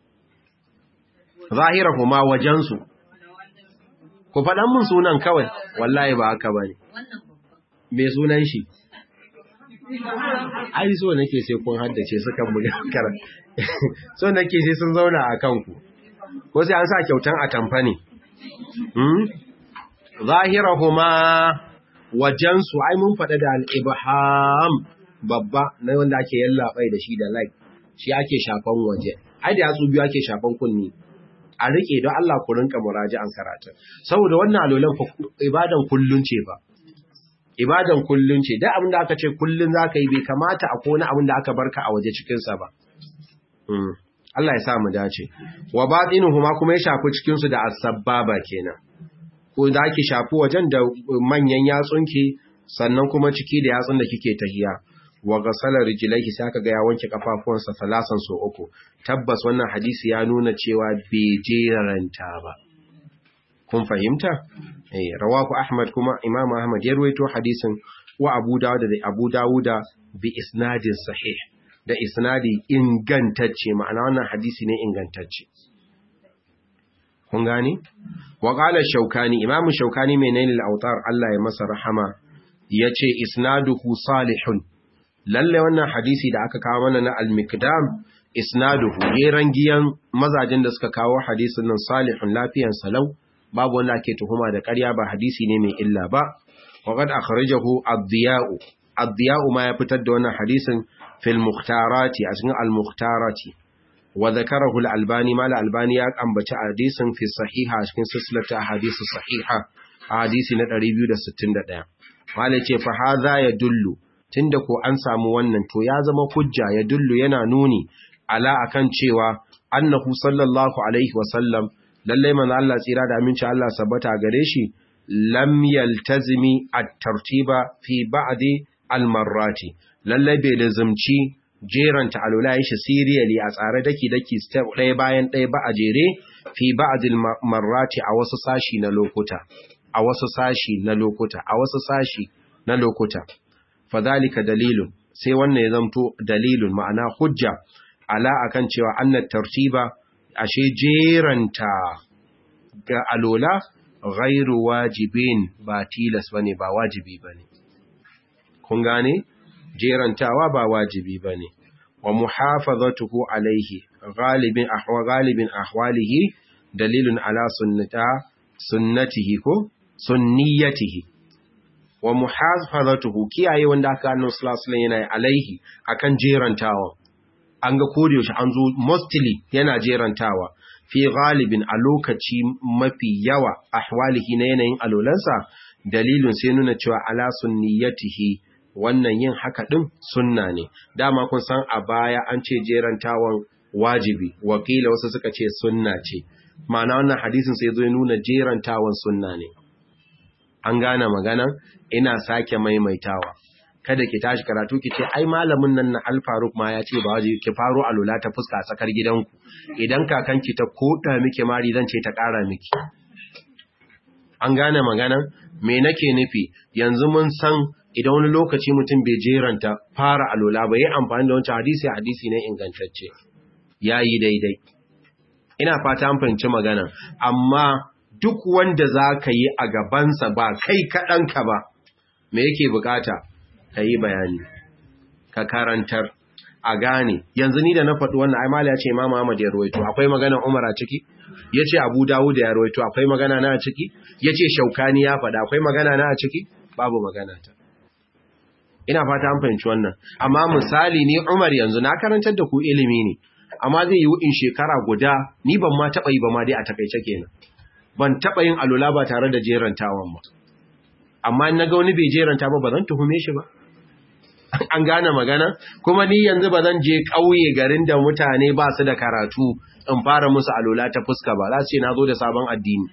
zahira kuma wajensu. Ku faɗan mun sunan kawai, wallahi ba haka ba ne. Me sunan shi? Ai so nake sai kun haddace su kan buga kara. So nake sai sun zauna a kanku. Ko sai an sa kyautan atamfa ne. Hmm? Zahira kuma wajensu, ai mun faɗa da al-ibham. Babba na wanda ake yallaɓai da shi da like, shi ake shafan waje, ai da yatsu biyu ake shafan kunni. A rike don Allah ku rinka muraji'an karatu, saboda wannan alolan fa ibadan kullun ce ba, ibadan kullun ce, da abin da aka ce kullun zaka yi bai kamata a kona abin da aka barka a waje cikin sa ba. Hmm. Allah ya sa mu dace. Wa batinuhuma kuma ya shafi cikin su da as-sababa kenan, ko da ake shafi wajen da manyan yatsunki, sannan kuma ciki da yatsun da kike tahiya. Wa gasala rijlaihi, sai aka ga ya wanke kafafuwansa salasan so uku. Tabbas wannan hadisi ya nuna cewa bai jeranta ba. Kun fahimta? Eh, rawahu Ahmad, kuma Imam Ahmad ya ruwaito hadisin, wa Abu Dawud da Abu Dawud bi isnadin sahih, da isnadi ingantacce, ma'ana wannan hadisi ne ingantacce. Kun gane? Wa qala Shawkani, Imam Shawkani mai Nailul Awtar, Allah ya masa rahama, yace isnaduhu salihun. Lalle wannan hadisi da aka kawo mana na al-Mikdam, isnaduhu, yeran giyan mazajin da suka kawo hadisin nan salihun, lafiyan salau, babu wanda ake tuhuma da ƙarya, ba hadisi ne mai illa ba. وقد أخرجه الضياء الضياء ما يفتد دون حديث في المختارات أسمع المختارات وذكره الألباني ما الألباني أنبت حديث في الصحيحة أسمع سلسلة أحاديث الصحيحة أحاديث نتريبيو دا ستين دا قال فهذا يدل تندكو أنسى موانا تو يازم حجة يدل ينانوني على أكن شوى أنه صلى الله عليه وسلم للي من الله سيراد أمين شاء الله سبت أغريشي lam yaltazimi at-tartiba fi ba'di al-marrati lalle bai lazumci jeranta alula shi serially a tsare daki daki step ɗaya bayan ɗaya ba a jere fi ba'di al-marrati a wasu sashi na lokuta a wasu sashi na lokuta a wasu sashi na lokuta fadhalika dalilun sai wannan ya zamto dalilun ma'ana hujja ala akan cewa annat tartiba ashe jeranta ga alula ghairu wajibin ba tilas bane ba wajibi bane kun gane jerantawa ba wajibi bane wa muhafazatuhu alaihi ghalibin ahwa ghalibin ahwalihi dalilun ala sunnata sunnatihi ko sunniyatihi wa muhafazatuhu kiyaye wanda aka annabi sallallahu alaihi wasallam yana alaihi akan jerantawa an ga kodiyo shi an zo mostly yana jerantawa fi galibin a lokaci mafi yawa ahwalihi na yanayin alolansa dalilin sai nuna cewa ala sunniyatihi wannan yin haka din sunna ne dama kun san a baya an ce jerantawan wajibi wakila wasu suka ce sunna ce ma'ana wannan hadisin sai zo nuna jerantawan sunna ne an gane magana ina sake maimaitawa kada ki tashi karatu ki ce ai malamin nan na Al-Faruq ma ya ce ba waje ki faro alula ta fuska tsakar gidanku idan kakanki ta koda miki mari zan ce ta ƙara miki an gane magana me nake nufi yanzu mun san idan wani lokaci mutum bai jeranta fara alula ba yi amfani da wancan hadisi hadisi ne ingantacce yayi daidai ina fata an fahimci magana amma duk wanda zaka yi a gabansa ba kai kaɗanka ba me yake bukata ka yi bayani ka karantar a gane yanzu ni da na faɗi wannan ai mali ya ce Imam Ahmad ya rawaito akwai magana Umar a ciki yace Abu Dawud ya rawaito akwai magana na a ciki yace Shaukani ya faɗa akwai magana na a ciki babu magana ta ina fata an fahimci wannan amma misali ni Umar yanzu na karantar da ku ilimi ne amma zai yi in shekara guda ni ban ma taɓa yi ba ma dai a takaice kenan ban taɓa yin alula ba tare da jerantawan ba amma in naga wani bai jeranta ba ba zan tuhume shi ba an gane magana kuma ni yanzu ba zan je ƙauye garin da mutane ba su da karatu in fara musu alola ta fuska ba za su ce na zo da sabon addini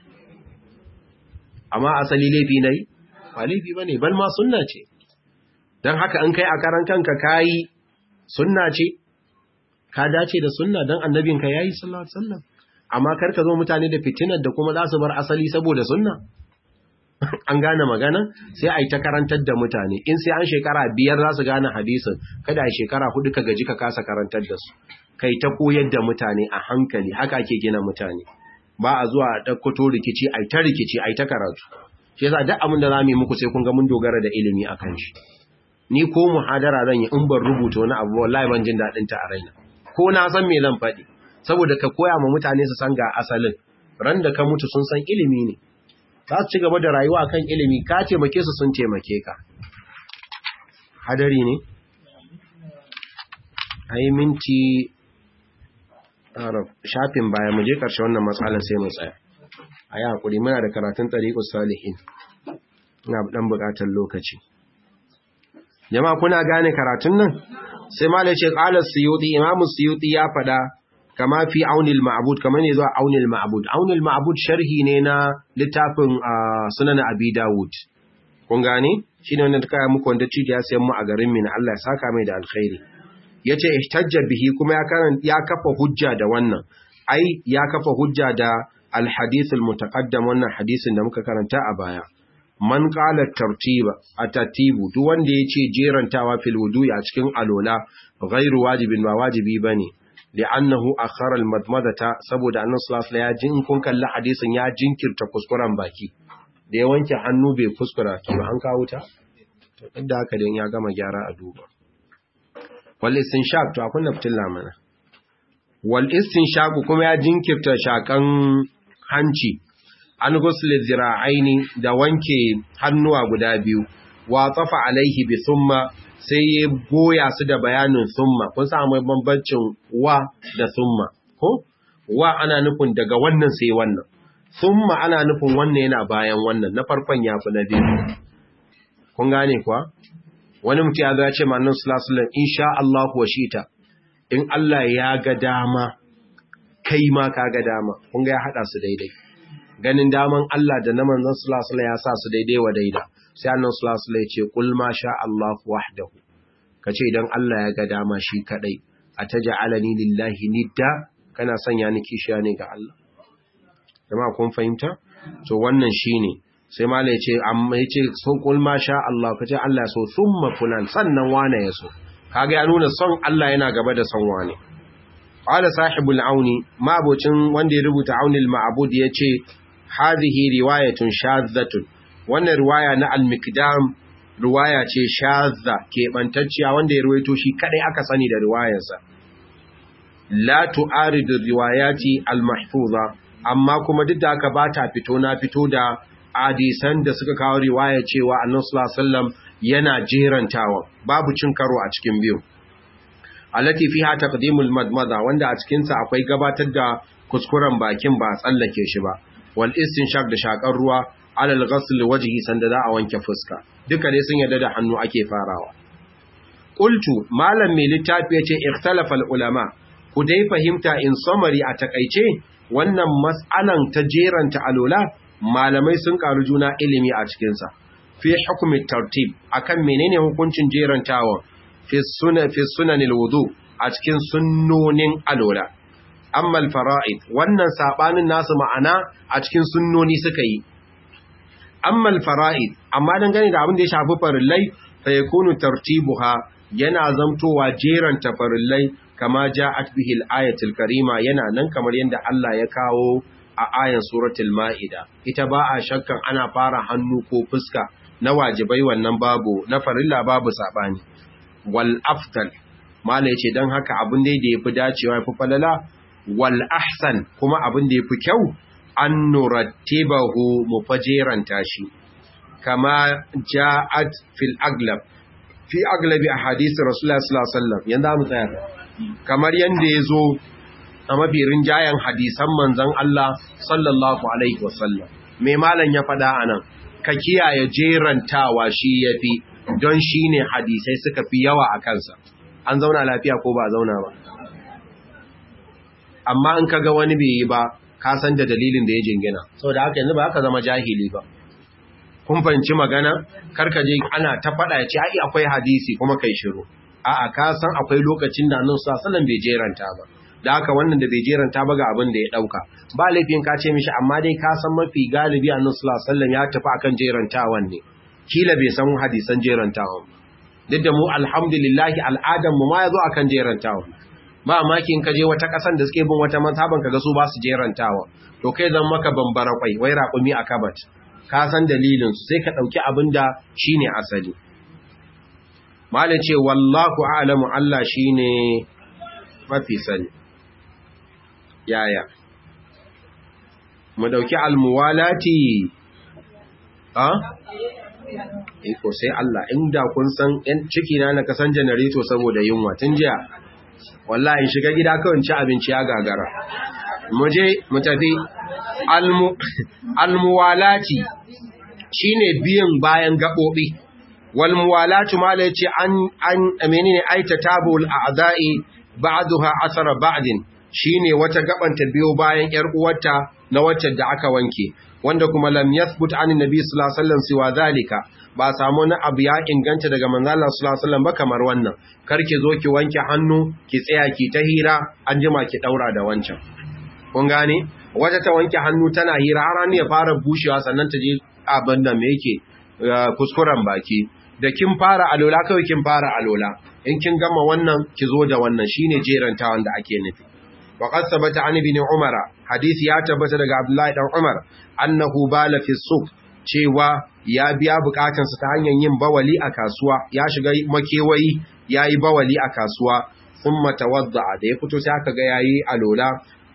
amma asali laifi na yi ba laifi ba ne bal ma sunna ce don haka in kai a karan kanka kayi sunna ce ka dace da sunna don annabinka ya yi sallallahu alaihi wasallam amma kar ka zo mutane da fitinar da kuma za su bar asali saboda sunna an gane magana sai a yi ta karantar da mutane in sai an shekara biyar za su gane hadisin kada a shekara hudu ka gaji ka kasa karantar da su kai ta koyar da mutane a hankali haka ake gina mutane ba a zuwa a ɗauko rikici a ta rikici a ta karatu shi yasa duk abin da za mu yi muku sai kun ga mun dogara da ilimi a kan shi ni ko muhadara zan yi in ban rubuta wani abu wallahi ban jin daɗin ta a raina ko na san me zan faɗi saboda ka koya ma mutane su san ga asalin ran da ka mutu sun san ilimi ne za su ci gaba da rayuwa kan ilimi ka taimake su sun taimake ka hadari ne ai minti shafin baya mu je karshe wannan matsalar sai mu tsaya ayi hakuri muna da karatun tariqus salihin ina dan bukatar lokaci jama'a kuna gane karatun nan sai malai ce qala suyuti imamu suyuti ya fada kama fi aunil ma'bud kama ne zuwa aunil ma'bud aunil ma'bud sharhi ne na littafin sunan abi dawud kun gane shine wannan kai muku wanda ciki ya sayan mu a garin Mina Allah ya saka mai da alkhairi yace ihtajja bihi kuma ya karan ya kafa hujja da wannan ai ya kafa hujja da alhadith almutaqaddam wannan hadisin da muka karanta a baya man qala tartiba atatibu duk wanda yace jerantawa fil wudu'i a cikin alola ghairu wajibin ba wajibi bane li'annahu akhara almadmadata saboda annabi sallallahu alaihi wasallam ya jin kun kalla hadisin ya jinkirta kuskuren baki da ya wanke hannu bai kuskura to an kawo ta to inda haka dan ya gama gyara a duba wal istinshaq to akwai naftin lamana wal istinshaq kuma ya jinkirta shakan hanci an ghusl zira'aini da wanke hannuwa guda biyu wa tafa alaihi bi thumma sai ya goya su da bayanin thumma kun sa mai bambancin wa da thumma ko wa ana nufin daga wannan sai wannan thumma ana nufin wannan yana bayan wannan na farkon yafi na biyu kun gane kuwa wani mutum ya zo ya ce ma annabi sallallahu alaihi wasallam insha Allah wa shita in Allah ya ga dama kai ma ka ga dama kun ga ya hada su daidai ganin daman Allah da na manzon sallallahu alaihi wasallam ya sa su daidai wa daida sai annabi sallallahu alaihi wasallam ya ce kul ma sha Allah wahdahu kace idan Allah ya ga dama shi kadai ataj'alani lillahi nidda kana sanya ni kishiya ne ga Allah jama'a kun fahimta to wannan shine sai malai yace amma yace so kul ma sha Allah kace Allah so summa fulan sannan wane yaso kaga ya nuna son Allah yana gaba da son wane qala sahibul auni mabocin wanda ya rubuta aunil ma'bud yace hadhihi riwayatun shadhatun wannan riwaya na al-miqdam riwaya ce shadha ke bantacciya wanda ya ruwaito shi kadai aka sani da riwayarsa la tu'aridu riwayati al-mahfuza amma kuma duk da aka bata fito na fito da hadisan da suka kawo riwaya cewa Annabi sallallahu alaihi wasallam yana jerantawa babu cin karo a cikin biyu alati fiha taqdimul madmada wanda a cikin sa akwai gabatar da kuskuren bakin ba tsallake shi ba wal istinshaq da shakar ruwa alal ghasl wajhi sanda za a wanke fuska duka dai sun yarda da hannu ake farawa qultu malam mai littafi yace ikhtalafa al ulama ku dai fahimta in summary a takeice wannan mas'alan ta jeranta alola malamai sun karu juna ilimi a cikin sa fi hukmi tartib akan menene hukuncin jerantawa fi sunan fi sunanil wudu a cikin sunnonin alola amma al-fara'id wannan sabanin nasu ma'ana a cikin sunnoni suka yi amma al-fara'id amma dangane da abin da ya shafi farillai fa yakunu tartibuha yana zamtowa jeran tafarillai kama ja'at bihi al-ayatul karima yana nan kamar yanda Allah ya kawo a ayan suratul maida ita ba a shakkan ana fara hannu ko fuska na wajibai wannan babu na farilla babu sabani wal afdal mala yace dan haka abin da yafi dacewa yafi falala wal ahsan kuma abin da yafi kyau an nurattibahu mufajiran tashi kama ja'at fil aglab fi aglabi ahadith rasulullah sallallahu alaihi wasallam yanda mu tsaya kamar yanda yazo a mafirin jayan hadisan manzon Allah sallallahu alaihi wasallam me malan ya fada anan ka kiyaye jerantawa shi yafi don shine hadisai suka fi yawa a kansa an zauna lafiya ko ba zauna ba amma in kaga wani bai yi ba ka san da dalilin da ya jingina saboda haka yanzu ba haka zama jahili ba kun fahimci magana karka je ana ta fada ya ce ai akwai hadisi kuma kai shiru a'a ka san akwai lokacin da Annabi sallallahu alaihi wasallam bai jeranta ba da haka wannan da bai jeranta ba ga abin da ya dauka ba laifin ka ce mishi amma dai ka san mafi galibi Annabi sallallahu alaihi wasallam ya tafi akan jerantawan ne kila bai san hadisan jerantawan duk da mu alhamdulillah al'adan mu ma yazo akan jerantawan ba maki in ka je wata kasan da suke bin wata mazhaban kaga su ba su jerantawa to kai zan maka bambara kwai wai raƙumi a kabat ka san dalilin su sai ka dauki abinda shine asali malai ce wallahu a'lamu Allah shine mafi sani yaya mu dauki almuwalati a iko sai Allah inda kun san yan ciki na na kasan generator saboda yunwa tun jiya wallahi shiga gida kawai ci abinci ya gagara muje mu tafi almu almuwalati shine biyan bayan gabobi wal muwalatu mala yace an an menene aita tabul a'da'i ba'daha asara ba'din shine wata gabanta biyo bayan yar uwarta na wacce da aka wanke wanda kuma lam yathbut an nabi sallallahu alaihi wasallam siwa zalika ba samu na abu ya inganta daga manzo Allah sallallahu alaihi wasallam ba kamar wannan karki zo ki wanke hannu ki tsaya ki ta hira an jima ki daura da wancan kun gane wata ta wanke hannu tana hira har ne ya fara bushewa sannan ta je abin da me yake kuskuren baki da kin fara alola kawai kin fara alola in kin gama wannan ki zo da wannan shine jeranta wanda ake nufi wa qad sabata an ibn umar hadisi ya tabbata daga abdullahi dan umar annahu bala fi suq cewa ya biya bukatunsa ta hanyar yin bawali a kasuwa ya shiga makewayi yayi bawali a kasuwa thumma tawadda da ya fito sai aka ga yayi alola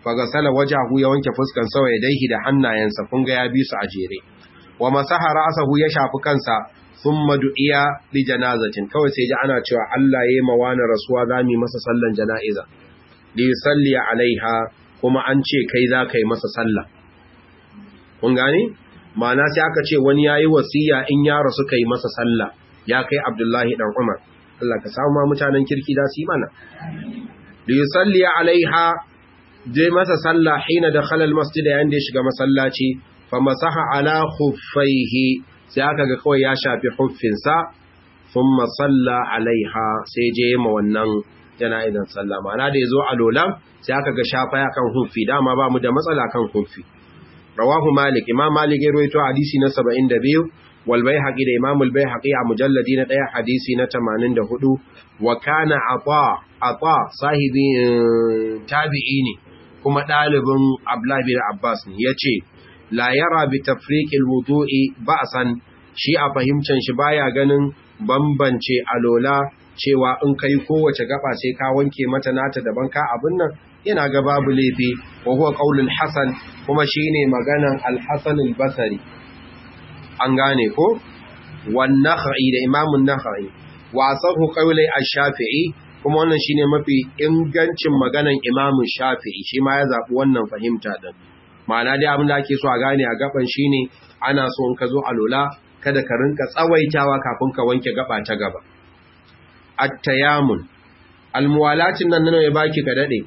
fagasala wajahu ya wanke fuskan sa ya daihi da hannayensa kun ga ya bi su a jere wa masaha ra'sahu ya shafi kansa thumma du'iya li janazatin kawai sai ji ana cewa Allah yayi mawana rasuwa zami masa sallan janaiza li yusalli alaiha kuma an ce kai za ka yi masa sallah kun gane ma'ana sai aka ce wani yayi wasiya in ya rasu kai masa sallah ya kai Abdullahi dan Umar Allah ka samu ma mutanen kirki da su yi mana li yusalli alaiha je masa sallah hina dakhala almasjid yayin da ya shiga masallaci fa masaha ala khuffaihi sai aka ga kawai ya shafi huffinsa thumma salla alaiha sai je ma wannan jana'izan sallah ma'ana da yazo alolan sai aka ga shafa ya kan huffi dama ba mu da matsala kan huffi rawahu malik imam malik ya rawaito hadisi na saba'in da biyu wal baihaqi da imam al baihaqi a mujalladi na ɗaya hadisi na tamanin da hudu wa kana ata ata sahibi tabi'i ne kuma ɗalibin Abdullah bin Abbas ne yace la yara bi tafriqil wudu'i ba'san shi a fahimcin shi baya ganin bambance alola cewa in kai kowace gaba sai ka wanke mata nata daban ka abin nan yana ga babu laifi wa huwa qaulul hasan kuma shine maganan al-hasan al-basri an gane ko wan nakhai da imamun nakhai wa asahu qaulai ash-shafi'i kuma wannan shine mafi ingancin maganan imamun shafi'i shi ma ya zabi wannan fahimta din ma'ana dai abin da ake so a gane a gaban shine ana so in ka zo alola kada ka rinka tsawaitawa kafin ka wanke gaba ta gaba at-tayammum almuwalatin nan ne baki ka dade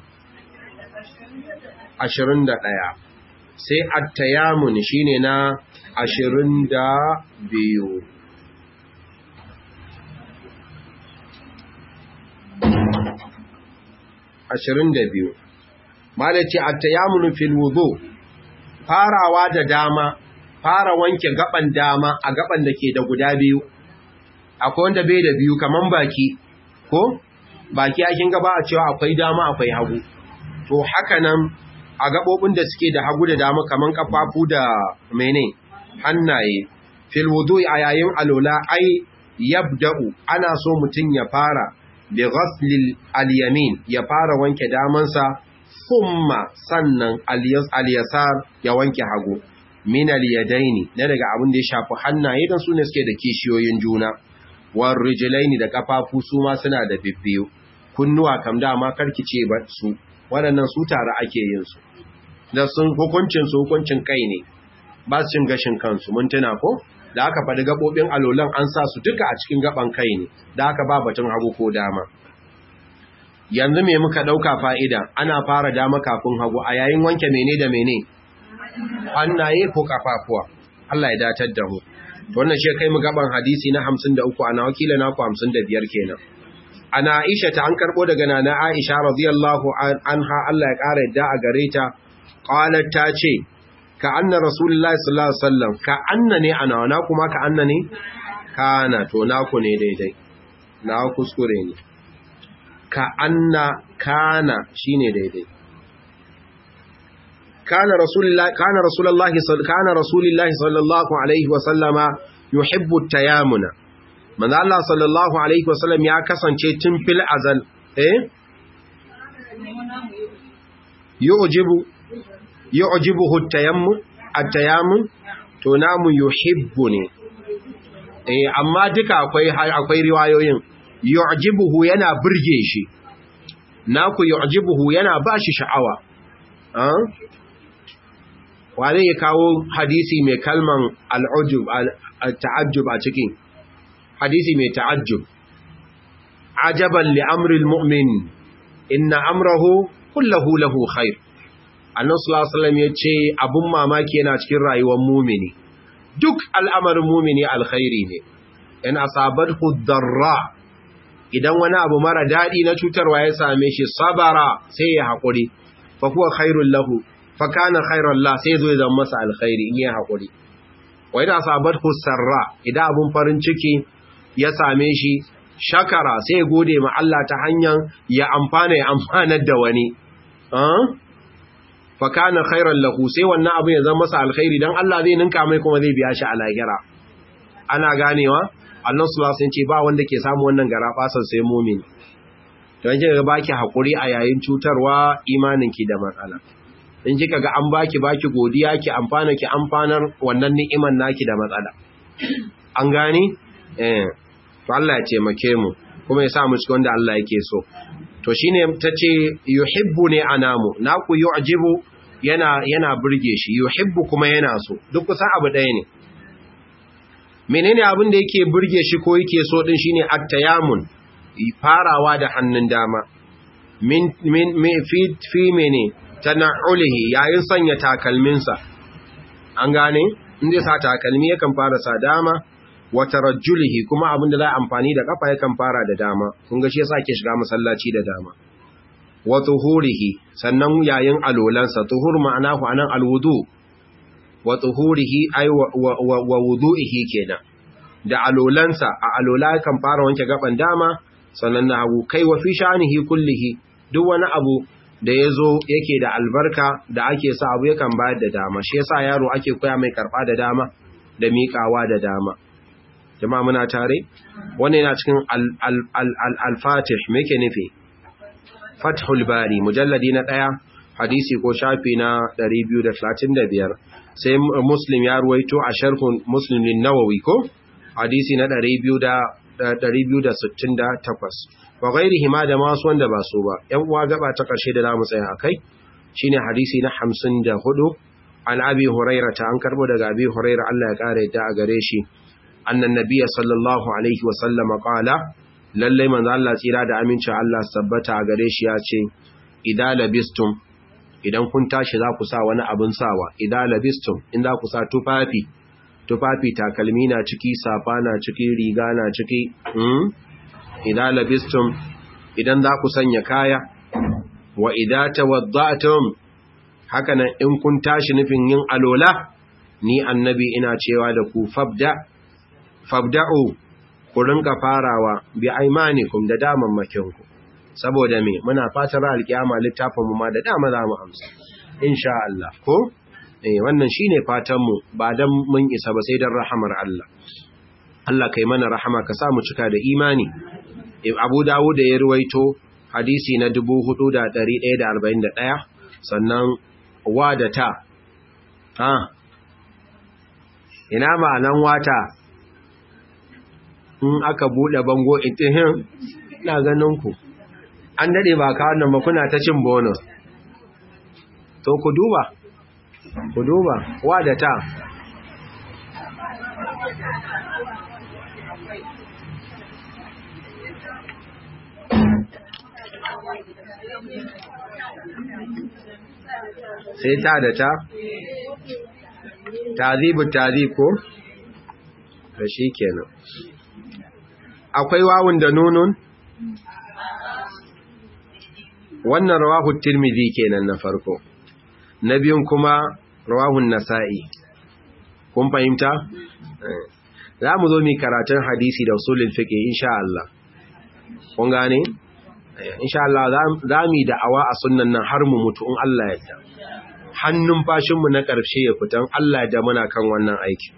ashirin da ɗaya sai at-tayammum shine na ashirin da biyu ashirin da biyu malaci at-tayammum fil wudu farawa da dama fara wanke gaban dama a gaban da ke da guda biyu akwai wanda bai da biyu kaman baki ko baki akin gaba a cewa akwai dama akwai hagu to haka nan a gabobin da suke da hagu da dama kaman kafafu da mene hannaye fil wudu'i a yayin alola ai yabda'u ana so mutun ya fara bi ghaslil al-yamin ya fara wanke damansa thumma sannan al-yasar ya wanke hagu min al-yadaini na daga abin da ya shafi hannaye dan su ne suke da kishiyoyin juna war rijlaini da kafafu su ma suna da bibbiyu kunnuwa kam dama karkice ba su waɗannan su tare ake yin su da sun hukuncin su hukuncin kai ne ba su cin gashin kansu mun tuna ko da aka faɗi gabobin alolan an sa su duka a cikin gaban kai ne da aka ba batun hagu ko dama yanzu me muka dauka fa'ida ana fara dama kafin hagu a yayin wanke mene da mene hannaye ko kafafuwa Allah ya datar da mu wannan shi kai mu gaban hadisi na hamsin da uku ana wakila na ku hamsin da biyar kenan ana Aisha ta an karbo daga nana Aisha radiyallahu anha Allah ya kara yadda a gare ta qalat ta ce ka anna rasulullahi sallallahu alaihi wasallam ka anna ne ana na kuma ka anna ne kana to na ku ne daidai na kuskure ne ka anna kana shine daidai kana rasulullahi kana rasulullahi kana rasulullahi sallallahu alaihi wasallama yuhibbu at-tayammuna manzo Allah sallallahu alaihi wasallam ya kasance tun fil azal eh yujibu yujibuhu at-tayammum at-tayammum to namu yuhibbu ne eh amma duka akwai akwai riwayoyin yujibuhu yana burge shi naku yujibuhu yana bashi sha'awa ah wale ya kawo hadisi mai kalman al-ujub al-ta'ajjub a cikin hadisi mai ta'ajjub ajaban li amri al-mu'min inna amrahu kulluhu lahu khair annabi sallallahu alaihi wasallam yace abun mamaki yana cikin rayuwar mu'mini duk al'amarin mu'mini alkhairi ne in asabathu darra idan wani abu mara dadi na cutarwa ya same shi sabara sai ya hakuri fa huwa khairul lahu fa kana khairan la sai zo ya zama masa alkhairi in ya hakuri wa idan asabathu sarra idan abun farin ciki ya same shi shakara sai gode ma Allah ta hanyar ya amfana ya amfanar da wani fa kana khairan lahu sai wannan abu ya zama masa alkhairi dan Allah zai ninka mai kuma zai biya shi a lahira ana ganewa Allah sallallahu alaihi wasallam ce ba wanda ke samu wannan garafasan sai mu'min don kike ga baki hakuri a yayin cutarwa imaninki da matsala in kika ga an baki baki godiya ki amfana ki amfanar wannan ni'iman naki da matsala an gane eh to Allah ya taimake mu kuma ya sa mu cikin wanda Allah yake so to shine tace yuhibbuni anamu naku yu'jibu yana yana burge shi yuhibbu kuma yana so duk kusan abu ɗaya ne menene abin da yake burge shi ko yake so din shine at-tayamun farawa da hannun dama min min fi fi mene tana'ulihi yayin sanya takalminsa an gane inda sa takalmi yakan fara sa dama wa tarajjulihi kuma abin da za amfani da kafa yakan fara da dama kun ga shi yasa ke shiga masallaci da dama wa tuhurihi sannan yayin alolansa tuhur ma'anahu anan alwudu wa tuhurihi ay wa wudu'ihi kenan da alolansa a alola kan fara wanke gaban dama sannan na hagu kai wa fi sha'anihi kullihi duk wani abu da yazo yake da albarka da ake sa abu yakan bayar da dama shi yasa yaro ake koya mai karba da dama da miƙawa da dama jama'a muna tare wannan yana cikin al-fatih me yake nufi fathul bari mujalladi na ɗaya hadisi ko shafi na ɗari biyu da talatin da biyar sai muslim ya ruwaito a sharhun muslim din nawawi ko hadisi na ɗari biyu da sittin da takwas wa ghairihi ma da masu wanda ba su ba yan uwa gaba ta ƙarshe da zamu tsaya akai shine hadisi na hamsin da hudu an abi hurairah ta an karbo daga abi hurairah Allah ya kare ta a gare shi annan nabiyyi sallallahu alaihi wa sallama qala lalle manzo Allah tsira da amincin Allah sabbata a gare shi ya ce idza labistum idan kun tashi za ku sa wani abin sawa idza labistum in za ku sa tufafi tufafi takalmi na ciki safa na ciki riga na ciki hmm? idza labistum idan za ku sanya kaya wa idza tawadda'tum haka nan in kun tashi nufin yin alola ni annabi ina cewa da ku fabda fabda'u ku rinka farawa bi aymanikum da daman makinku saboda me muna fatar alkiyama littafin mu ma da dama za mu amsa insha Allah ko eh wannan shine fatan mu ba dan mun isa ba sai dan rahamar Allah Allah kai mana rahama ka sa mu cika da imani Abu Dawud da ya ruwaito hadisi na dubu hudu da ɗari ɗaya da arba'in da ɗaya sannan wa da ta ha ina ma'anan wata in aka bude bango itihin ina ganin ku an dade ba ka wannan ba kuna ta cin bonus to ku duba ku duba wa da ta sai ta da ta tazibu tazib ko da shi kenan akwai wawun da nunun wannan rawahu tirmidhi kenan na farko na biyun kuma rawahun nasa'i kun fahimta za mu zo mu karatun hadisi da usulul fiqh insha Allah kun gane insha Allah za mu yi da'awa a sunnan nan har mu mutu in Allah ya yarda hannun fashin mu na karshe ya fitan Allah da muna kan wannan aiki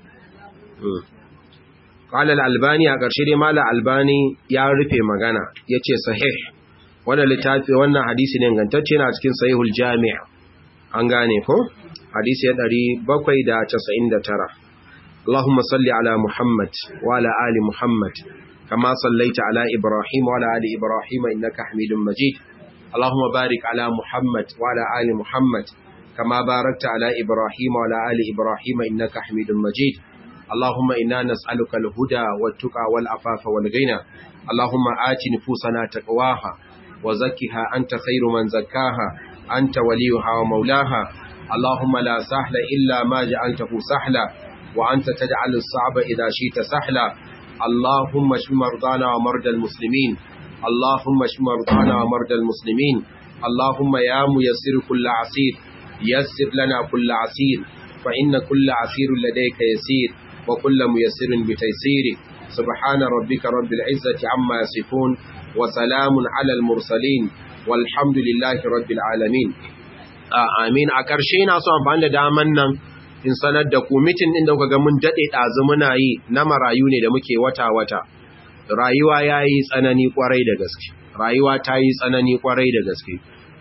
qala al-albani a karshe dai mallam albani ya rufe magana yace sahih wannan littafi wannan hadisi ne ingantacce na cikin sahihul jami' an gane ko hadisi ya ɗari bakwai da casa'in da tara Allahumma salli ala Muhammad wa ala ali Muhammad kama sallaita ala Ibrahim wa ala ali Ibrahim innaka Hamidum Majid Allahumma barik ala Muhammad wa ala ali Muhammad kama barakta ala Ibrahim wa ala ali Ibrahim innaka Hamidum Majid Allahumma inna nas'aluka al-huda wat-tuqa wal-afafa wal-ghina Allahumma ati nufusana taqwaha wa zakkiha anta khairu man zakkaha anta waliyuha wa maulaha اللهم لا سهل إلا ما جعلته سهلا وأنت تجعل الصعب إذا شئت سهلا اللهم اشف مرضانا ومرضى المسلمين اللهم اشف مرضانا ومرضى المسلمين اللهم يا ميسر كل عسير يسر لنا كل عسير فإن كل عسير لديك يسير وكل ميسر بتيسير سبحان ربك رب العزة عما يصفون وسلام على المرسلين والحمد لله رب العالمين amin a ƙarshe na so amfani da daman nan in sanar da ku mitin ɗin da kuka ga mun daɗe ɗazu muna yi na marayu ne da muke wata-wata rayuwa ya yi tsanani ƙwarai da gaske rayuwa ta yi tsanani ƙwarai da gaske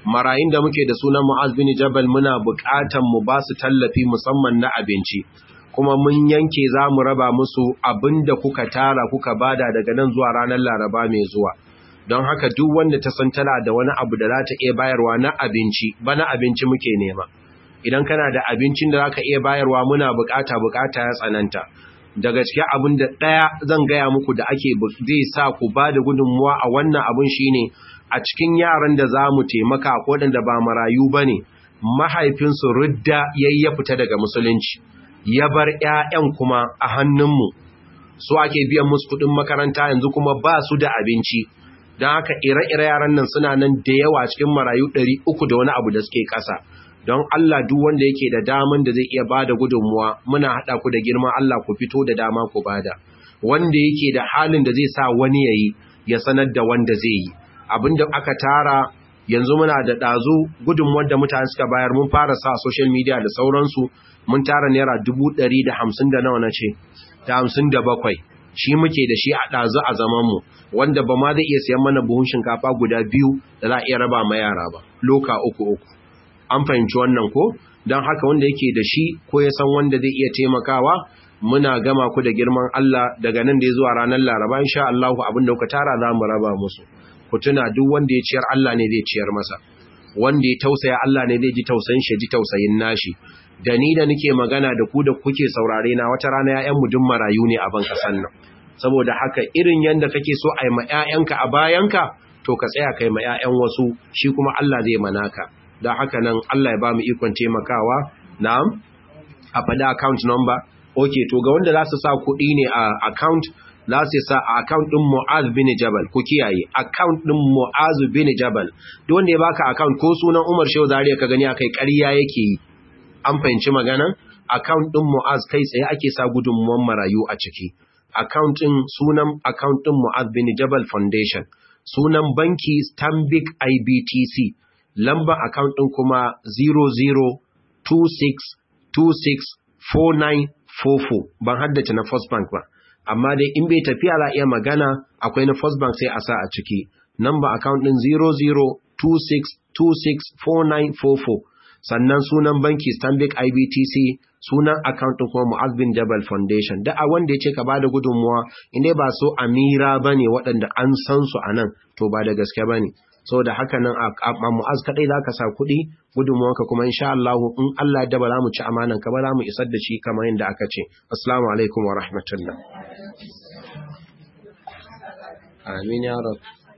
marayun da muke da sunan Mu'az bin Jabal muna buƙatan mu ba su tallafi musamman na abinci, kuma mun yanke za mu raba musu abinda kuka tara kuka bada daga nan zuwa ranar Laraba mai zuwa. Don haka duk wanda ta san tana da wani abu da za ta iya bayarwa na abinci, bana abinci muke nema. Idan kana da abincin da za ka iya bayarwa muna bukata bukata ya tsananta. Daga cikin abin da ɗaya zan gaya muku da ake zai sa ku ba da gudunmuwa a wannan abin shine a cikin yaran da za mu taimaka ko da ba marayu ba ne, mahaifinsu ridda yayi ya fita daga musulunci, ya bar ‘ya'yan kuma a hannunmu, su ake biyan musu kuɗin makaranta yanzu kuma ba su da abinci. Don haka ire-ire yaran nan suna nan da yawa cikin marayu ɗari uku da wani abu da suke ƙasa. Don Allah duk wanda yake da daman da zai iya bada gudunmuwa muna haɗa ku da girma Allah ku fito da dama ku bada. Wanda yake da halin da zai sa wani yayi ya sanar da wanda zai yi. Abinda aka tara yanzu muna da ɗazu gudunmuwar da mutane suka bayar mun fara sa social media da sauransu, mun tara naira dubu ɗari da hamsin da nawa na ce da hamsin da bakwai. Shi muke da shi a ɗazu a zamanmu, wanda ba ma zai iya siyan mana buhun shinkafa guda biyu da za a iya raba ma yara ba, loka uku uku. An fahimci wannan ko? Don haka wanda yake da shi ko ya san wanda zai iya taimakawa, muna gama ku da girman Allah daga nan da ya zuwa ranar Laraba insha Allah abin da kuka tara za mu raba musu. Ku tuna duk wanda ya ciyar Allah ne zai ciyar masa, wanda ya tausaya Allah ne zai ji tausayin shi ji tausayin nashi. Da ni da nake magana da ku da kuke saurare na wata rana ƴaƴan mu duk marayu ne a ban kasan nan. Saboda haka irin yanda kake so a yi ma ƴaƴanka a bayanka, to ka tsaya kai ma ƴaƴan wasu, shi kuma Allah zai manaka. Don haka nan Allah ya ba mu ikon taimakawa. Na'am, a faɗi account number. Okay, to ga wanda za su sa kuɗi ne a account, za su sa a account ɗin Mu'az bin Jabal. Ku kiyaye, account ɗin Mu'az bin Jabal. Duk wanda ya baka account ko sunan Umar Shehu Zariya ka gani akai ƙarya yake yi. An fahimci magana? Account ɗin Mu'az kai tsaye ake sa gudunmuwan marayu a ciki. Account ɗin sunan account ɗin Mu'az bin Jabal Foundation. Sunan banki Stanbic I B T C. Lambar account ɗin kuma zero zero two six two six four nine four four. Ban haddace na First Bank ba. Amma dai in bai tafiya za iya magana akwai na First Bank sai a sa a ciki. Number account ɗin zero zero two six two six four nine four four. Sannan sunan banki Stanbic I B T C, sunan account ɗin kuma Mu'az bin Jabal Foundation. Da a wanda ya ce ka bada gudunmuwa, inda ba so amira bane waɗanda an san su anan, to ba da gaske bane. So da haka nan a Mu'az kadai zaka sa kuɗi, gudunmuwanka kuma insha Allah in Allah da ba za mu ci amanan ka ba za mu isar da shi kamar yadda aka ce. Assalamu alaikum wa rahmatullah. Amin ya Rabb.